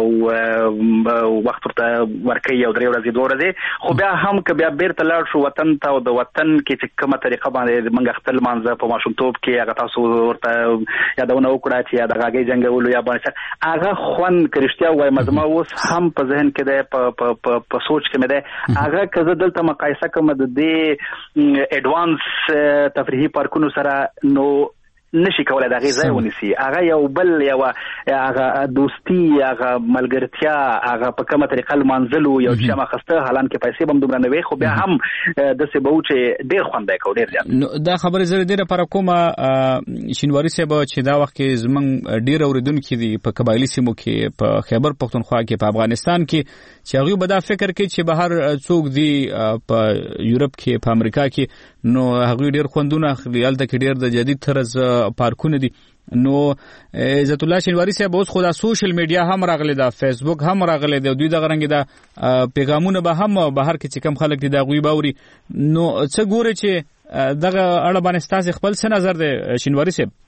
وخت ورته ورکې یو 3 ورځې 2 ورځې خو بیا هم که بیا بیرته لاړ شو وطن ته او د وطن کې چې کومه طریقه باندې موږ خپل منځ په ماشومتوب کې هغه تاسو ورته یادونه وکړه چې دا غاګي جنگولو یا باندې هغه خوان کرشتیا وای مزما اوس هم په ذهن کې ده په سوچ کې مې ده هغه کزه دلته مقایسه کوم د دې اډوانس تفریحي پارکونو سره نو نشي کولای دا غیزه ونیسي هغه یو بل یو هغه دوستي هغه ملګرتیا هغه په کومه طریقه منځلو یو چې ما خسته حالان کې پیسې بم دومره نه وي خو بیا هم د څه بو چې ډیر خوندای کو ډیر ځان نو دا خبره زره ډیره پر کومه شینواری صاحب چې دا وخت کې زمنګ ډیر اوریدونکو دي په قبایلی سیمو کې په خیبر پختونخوا کې په افغانستان کې چې هغه به دا فکر کوي چې بهر څوک دي په یورپ کې په امریکا کې نو هغه ډیر خوندونه خیال د ډیر د جدید طرز پارکونه دي نو عزت الله شینواری صاحب اوس خو د سوشل میډیا هم راغلي دا فیسبوک هم راغلي د دوی د غرنګ د پیغامونه به هم بهر کې چې کم خلک دي دا غوي باوري نو څه ګوره چې دغه اړه باندې تاسو خپل څه نظر دی شینواری صاحب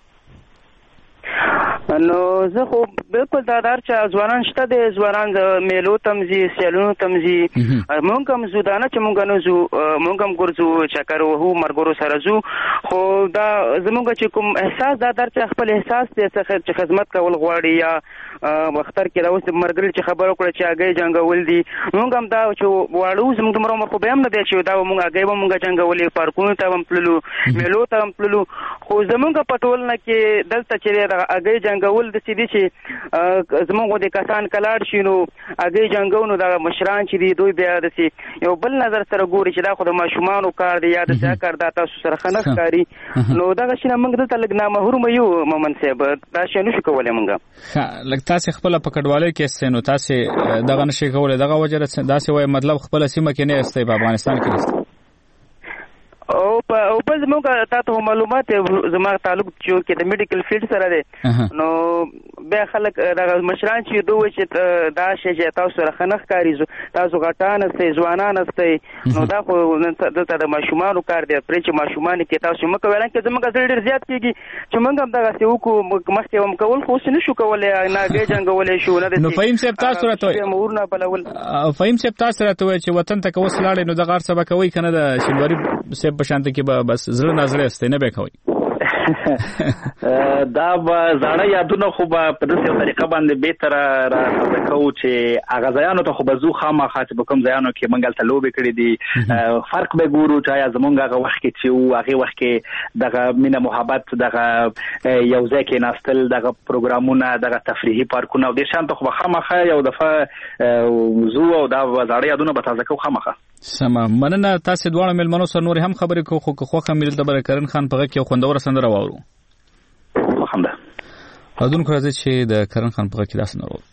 نو زه خو بالکل دادار چې ځوانان شته د ځوانان د میلو تمزي سیلونو تمزي مونږ هم زودانه چې مونږ نه زو مونږ هم ګرځو چکر وو مرګورو سره زو خو دا زمونږ چې کوم احساس دادار چې خپل احساس دې څخه خدمت کول غواړي یا وختر کې راوست مرګري چې خبرو کړ چې هغه جنگول دي مونږ هم دا چې واړو زمونږ عمر خو به هم نه دی چې دا مونږ هغه مونږ جنگولې پارکونو ته هم پللو میلو ته هم پللو خو زمونږ پټول نه کې دلته چې هغه جنگول د سې دي چې زمونږ د کسان کلاړ شینو هغه جنگونو دا مشران چې دی دوی بیا د سې یو بل نظر سره ګوري چې دا خو د ماشومان کار دی یا د څه کار دا تاسو سره خنخ کاری نو دا شنه موږ دلته لګ نه محروم یو مومن صاحب دا شنو شو کولای موږ لکه تاسو خپل په کډوالۍ کې سينو تاسو دغه نشي کولای دغه وجه دا څه وای مطلب خپل سیمه کې نه استي په افغانستان کې نشته او په زموږ تاسو معلومات زما تعلق چې د میډیکل فیلډ سره دی نو بیا خلک د مشران چې دوی چې دا شی چې تاسو سره خنخ کاری تاسو غټان استي ځوانان استي نو دا خو دلته د ماشومان کار دی پرې چې ماشومان کې تاسو مکه ویل کې زموږ سره ډیر زیات کیږي چې موږ هم دا څه وکړو مخکې هم کول خو څه نشو کولای نه کې جنگولې شو نه نو فهم صاحب تاسو راته مورنا بلول فهم صاحب تاسو راته چې وطن ته کوس لاړې نو د غار سبا کوي کنه د شینواری صاحب په شانته کې به بس زړه نظر است نه به کوي دا زړه یادونه خو په داسې طریقه باندې به تر را کوو چې هغه ځایانو ته خو به زو خامخا چې په کوم ځایانو کې منګل ته لوبې کړې دي فرق به ګورو چې آیا زمونږ هغه وخت کې چې هغه وخت کې دغه مینه محبت دغه یو ځای کې ناستل دغه پروګرامونه دغه تفریحي پارکونه او د شان ته خو خامخا یو دفعه زو او دا زړه یادونه به تازه کوو خامخا. سمه مننه. تاسو دواړه ملمنو سره نور هم خبرې کوو خو خوخه مل د برکرن خان په غږ کې خوندور سندره واورو. همدا اذن راځي چې د کرن خان په غږ کې داس نه ورو.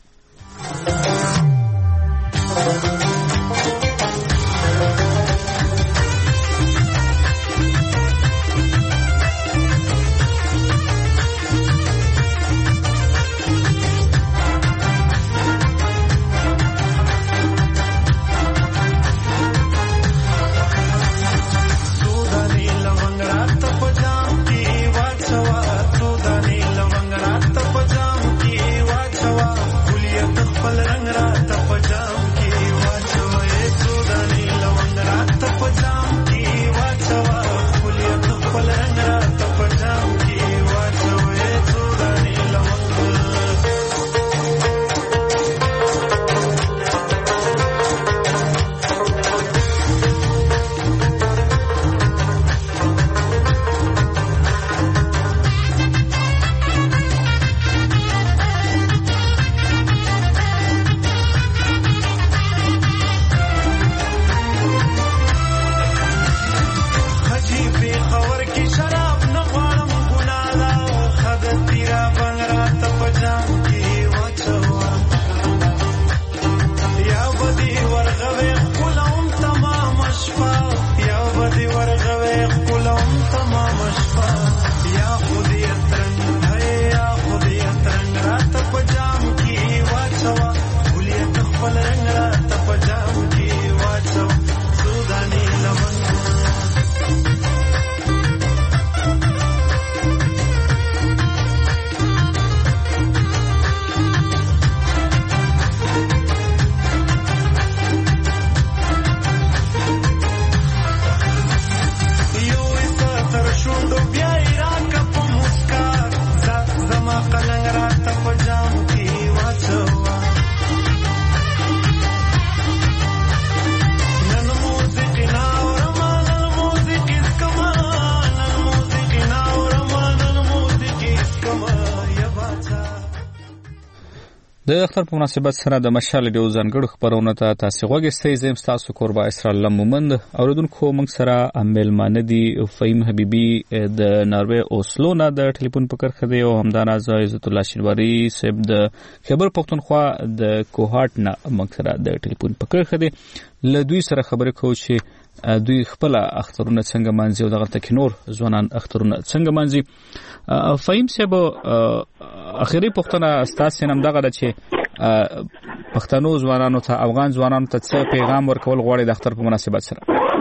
د اختر په مناسبت سره د مشال ډیو ځانګړو خبرونه ته تاسو غوږی زم تاسو قربا اسرائیل مومند اوردونکو موږ سره ملمانه دي فهیم حبیبی د ناروې اوسلو نه د ټلیفون په کرخه دی او همداراز عزت الله شینواری صاحب د خبر پښتونخوا د کوهات نه موږ سره د ټلیفون په کرخه دی. له دوی سره خبرې کوو چې دوی خپل اخترونه څنګه مانځي او دغه تکنور ځوانان اخترونه څنګه مانځي. فهیم صاحب اخیری پښتنه استاد نم دغه چې پښتنو ځوانانو ته افغان ځوانانو ته څه پیغام ورکول غواړي د اختر په مناسبت سره؟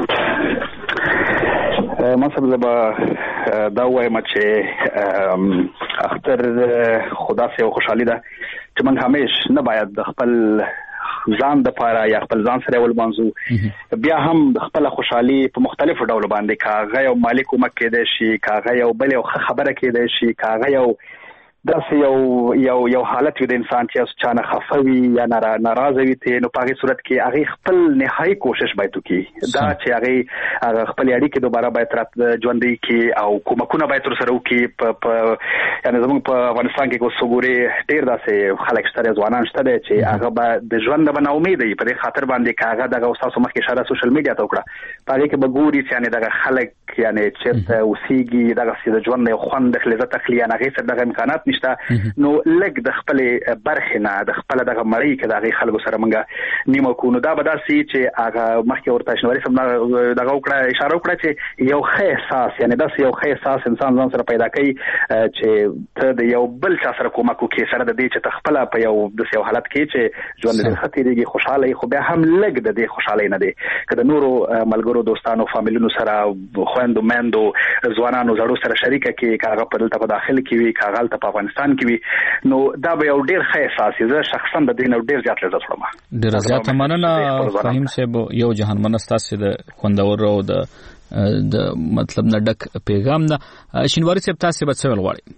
مصب زبا دا وایم چې اختر خدا سه خوشحالي ده چې موږ همیش نه باید د خپل ځان د پاره یا خپل ځان سره ول منځو بیا هم د خپل خوشحالي په مختلفو ډول باندې کاغه یو مالک کومه کېده شي کاغه یو بل یو خبره کېده شي کاغه یو داسې یو حالت وي د انسان چې چانه خفوي یا ناراضه وي ته نو په هغه صورت کې هغه خپل نهایي کوشش باید وکړي دا چې هغه خپل اړیکې دوباره باید ژوندۍ کې او کومکونه باید سره وکړي په یعنی زموږ په افغانستان کې وسوګوري ډیر داسې خلک شته ځوانان شته چې هغه د ژوند نه امید دي په خاطر باندې کاغه دغه استاد مخکې اشاره سوشل میډیا ته وکړه په هغه کې به ګوري چې یعنی دغه خلک یعنی چې اوسېږي دغه د ژوند نه خوند د لذت اخلي نه هغه څه دغه امکانات نو لګ د خپل برخه نه د خپل دغه مړی کې دغه خلکو سره مونږه نیمه کو نو دا به داسي چې هغه مخکې ورته شنواري سم دغه وکړه اشاره وکړه چې یو ښه احساس یعنی داسې یو ښه احساس انسان ځان سره پیدا کوي چې ته د یو بل چا سره کومک وکړي سره د دې چې تخپل په یو د یو حالت کې چې ژوند د خطرېږي خوشاله خو به هم لګ د دې خوشاله نه دي کله نورو ملګرو دوستانو فامیلونو سره خويندو مندو ځوانانو زړو سره شریکه کې کاغه په دلته په داخل کې وي کاغه په افغانستان کې وي نو دا به یو ډیر ښه احساس زه شخصا د دین او ډیر زیات لذت وړم. ډیر زیات مننه فهیم صاحب یو جهان منستاسه د خوندور او د د مطلب نه ډک پیغام نه شینواری صاحب تاسو به څه غواړئ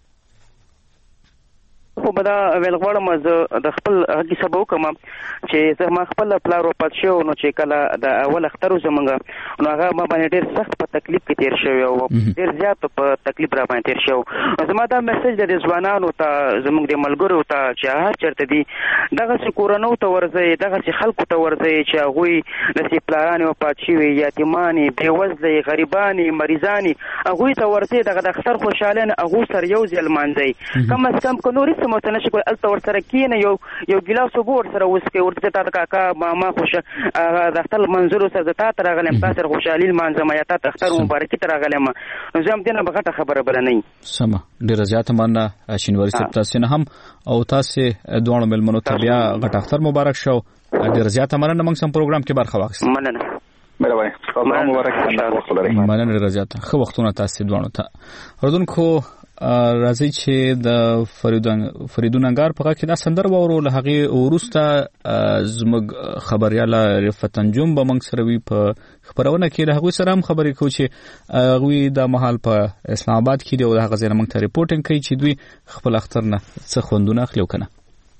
خو به دا ویل غواړم زه د خپل حقي سبا وکړم چې زه ما خپل پلار وفات شو نو چې کله د اول اختر زمونږ نو هغه ما باندې ډېر سخت په تکلیف کې تیر شوی او ډېر زیات په تکلیف را باندې تیر شو زما دا میسج د ځوانانو ته زمونږ د ملګرو ته چې هر چېرته دي دغسې کورنو ته ورځئ دغسې خلکو ته ورځئ چې هغوی داسې پلارانې وفات شوي یتیمانې بېوزلې غریبانې مریضانې هغوی ته ورځئ دغه د اختر خوشحالۍ هغو سره یو ځای لمانځئ کم از کم که نورې مو ته نشي کولی هلته ورسره کښېنئ یو ګیلاس اوبه ورسره وڅښئ ورته تا ته کاکا ماما د اختر لمانځلو سره زه تا ته راغلی یم تا سره خوشحالي لمانځم یا تا ته اختر مبارکي ته راغلی یم نو زه همدې نه به غټه خبره بله نه وي سمه ډېره زیاته مننه شینواري صاحب تاسې نه هم او تاسې دواړو مېلمنو ته بیا غټ اختر مبارک شو ډېره زیاته مننه موږ سم پروګرام کې برخه واخیسته مننه مننه ډېره زیاته ښه وختونه تاسې دواړو ته اردونکو راځي چې د فریدون انګار په غږ کې دا سندره واورو له هغې وروسته زموږ خبریاله رفت انجم به موږ سره وي په خپرونه کې د هغوی سره هم خبرې کوو چې هغوی دا مهال په اسلام آباد کې دي او د هغه ځای نه موږ ته ریپورټینګ کوي چې دوی خپل اختر نه څه خوندونه اخلي او که نه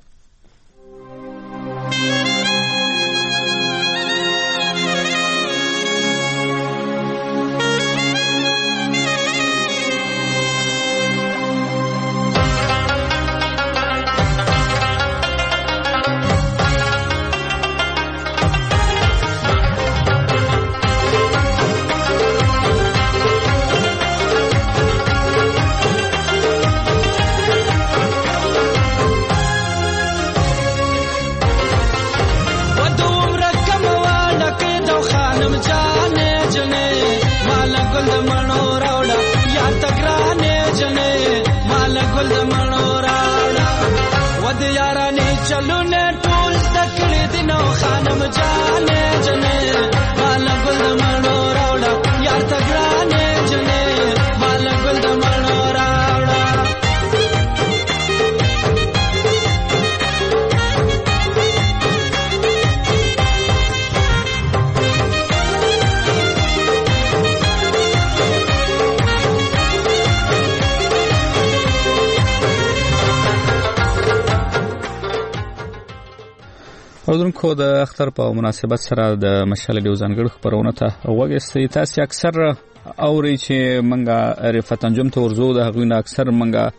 اوردونکو د اختر په مناسبت سره د مشعل ډیو ځانګړو خبرونه ته وګورئ تاسو اکثر اوري چې منګه رفت انجم ته ورزو د هغوی نه اکثر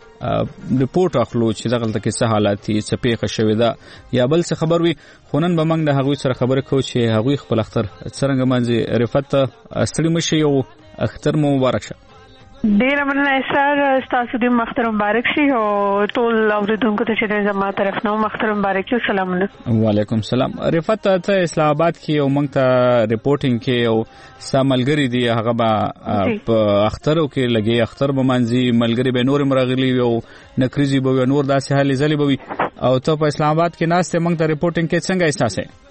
منګه ریپورت اخلو چې دغه تل کې څه حالات دي څه پیښه شوې ده یا بل څه خبر وي خو نن به موږ د هغوی سره خبرې کوو چې هغوی خپل اختر څرنګه مانځي رفت ستړي مشي او اختر مو مبارک شه ډیره مننه سر تاسو دې مختر مبارک شي او ټول اوریدونکو ته چې زما طرف نه مختر مبارک یو سلامونه وعلیکم سلام رفت ته اسلام آباد کې او موږ ته ریپورټینګ کې او ساملګری دی هغه به په اخترو کې لګي اختر به منځي ملګری به نور مرغلي او نکریزي به نور داسې حالې زلي به او ته په اسلام آباد کې ناشته موږ ته ریپورټینګ کې څنګه احساس ہے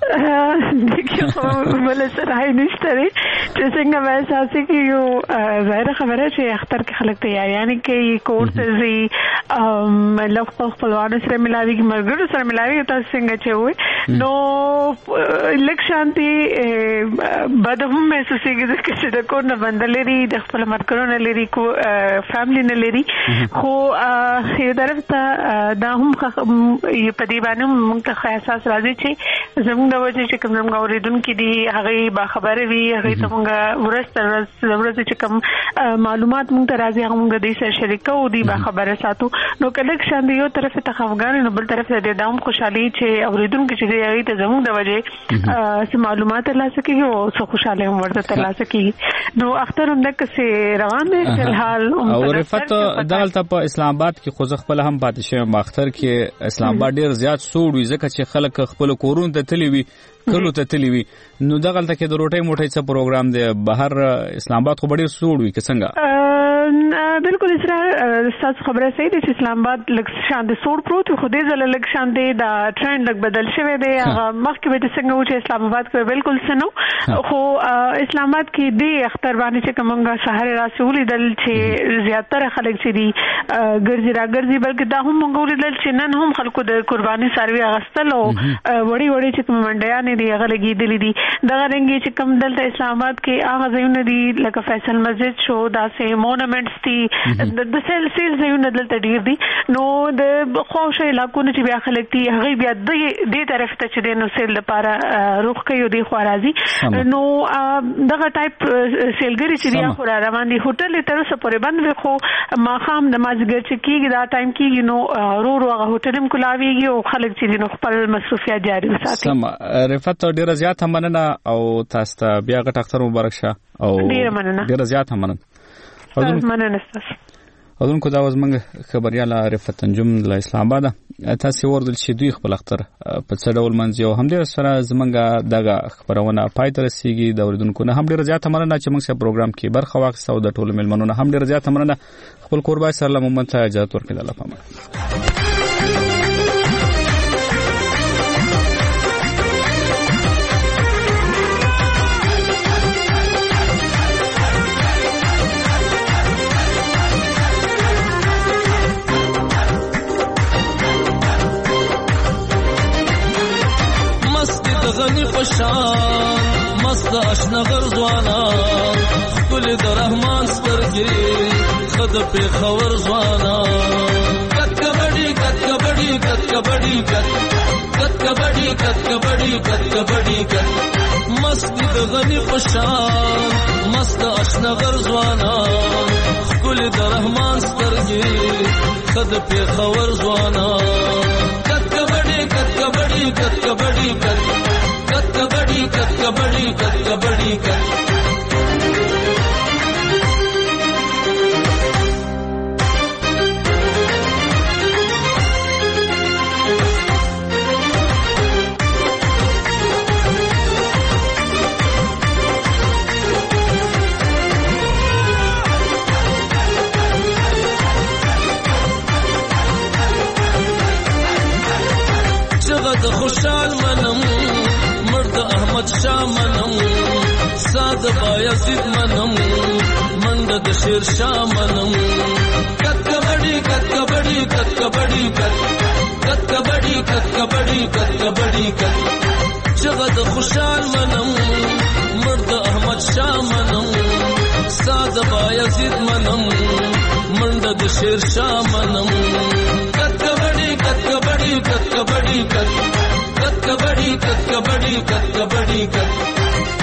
دیکھو بل سرائی نشته لري چې څنګه مې احساس کی یو ظاهر خبره چې اختر کې خلک تیاریاں کوي کور ته ځي لوخ خپلوانو سره ملاوي کی مرګرو سره ملاوي تاسو څنګه چې وي نو لک شانتي بدهم محسوسيږي چې د کور نه بندلري د خپل مرګرو نه لري کو فیملی نه لري خو یو طرف ته دا هم په دې باندې موږ ته احساس راځي چې زموږ د وجه چې کوم زموږ اوریدونکو دي هغه با خبره وي هغه ته موږ ورسته چې کوم معلومات موږ ته راځي هغه موږ د دې سره شریکو دي با خبره ساتو نو کله چې یو طرف ته خفګان نو بل طرف ته د دام خوشحالي چې اوریدونکو چې دی هغه ته زموږ د وجه چې معلومات ترلاسه کوي او څه خوشاله هم ورته ترلاسه کوي نو اختر هم دغه روان دي فلحال او رفت دالته په اسلام آباد کې خو خپل هم پاتې شوی ماختر کې اسلام آباد ډیر زیات سوړ وي ځکه چې خلک خپل کورونه ته تللی وي کلو ته تللی وي نو دغه تل کې د روټي موټي څه پروګرام دی بهر اسلام آباد خو ډیر سوړ وي که څنګه بالکل اسره تاسو خبره صحیح ده چې اسلام آباد لږ شان د سوړ پروت خو دې ځل لږ شان دی دا ټرند لږ بدل شوی دی هغه مخکې به څنګه و چې اسلام آباد کې بالکل سنو خو اسلام آباد کې دې اختر باندې چې کومه سحر راسولې دل چې زیاتره خلک چې دي ګرځي را ګرځي بلکې دا هم موږ ولیدل چې نن هم خلکو د قرباني ساروي اغستل او وړي وړي چې کوم منډیان دي هغه لګېدلې دي دغه رنګ چې کوم دلته اسلام آباد کې هغه ځایونه دي لکه فیصل مسجد شو داسې مونومنټس دي د سیل ځایونه دلته ډیر دي نو د خوښ علاقو چې بیا خلک دي هغه بیا دې طرف ته چې د نو سیل لپاره روخ کوي دی خو راځي نو دغه ټایپ سیلګری چې بیا خو روان دي هوټل تر اوسه پورې بند وي خو ماخام د مازګر چې کیږي دا ټایم کیږي نو رو هغه هوټل هم کولاویږي او خلک چې نو خپل مصروفیت جاری وساتي. سم رفعت ډیره زیات مننه او تاسو ته بیا غټ اختر مبارک شه او ډیره زیات مننه اذن کو دا وزمنګ خبرياله رفعت انجم له اسلام آباد تاسو ورول چې دوی خپل اختر په څه ډول منځ یو هم ډیر سره زمنګ دغه خبرونه پای تر رسیدي د اوریدونکو نه هم ډیر زیات مننه چې موږ په پروګرام کې برخه واخیسته او د ټولو ملمنونو هم ډیر زیات مننه خپل قربای سره لمن ته اجازه ورکړه الله پامه. غني خوشان مست اشنا غرزوانا كل د رحمان سترګي خد په خبر زوانا کت کبډي کت کبډي کت کبډي کت کبډي کت کبډي کت کبډي کت مست غني خوشان مست اشنا غرزوانا كل د رحمان سترګي خد په خبر زوانا کت کبډي کت کبډي کت کبډي کت کبډي کت کبډي کت کبډي کت جغد خوشال منم مرد احمد شاه منم ساد بایزید منم مند د شیر شاه منم کت کبډي کت کبډي کت کبډي کت کبډي کت کبډي کت کبډي کت جغد خوشال منم مرد احمد شاه منم ساد بایزید منم مند د شیر شاه منم کت کبډي کت کبډي کت کبډي کت کبډي کت کبډي کت کبډي کت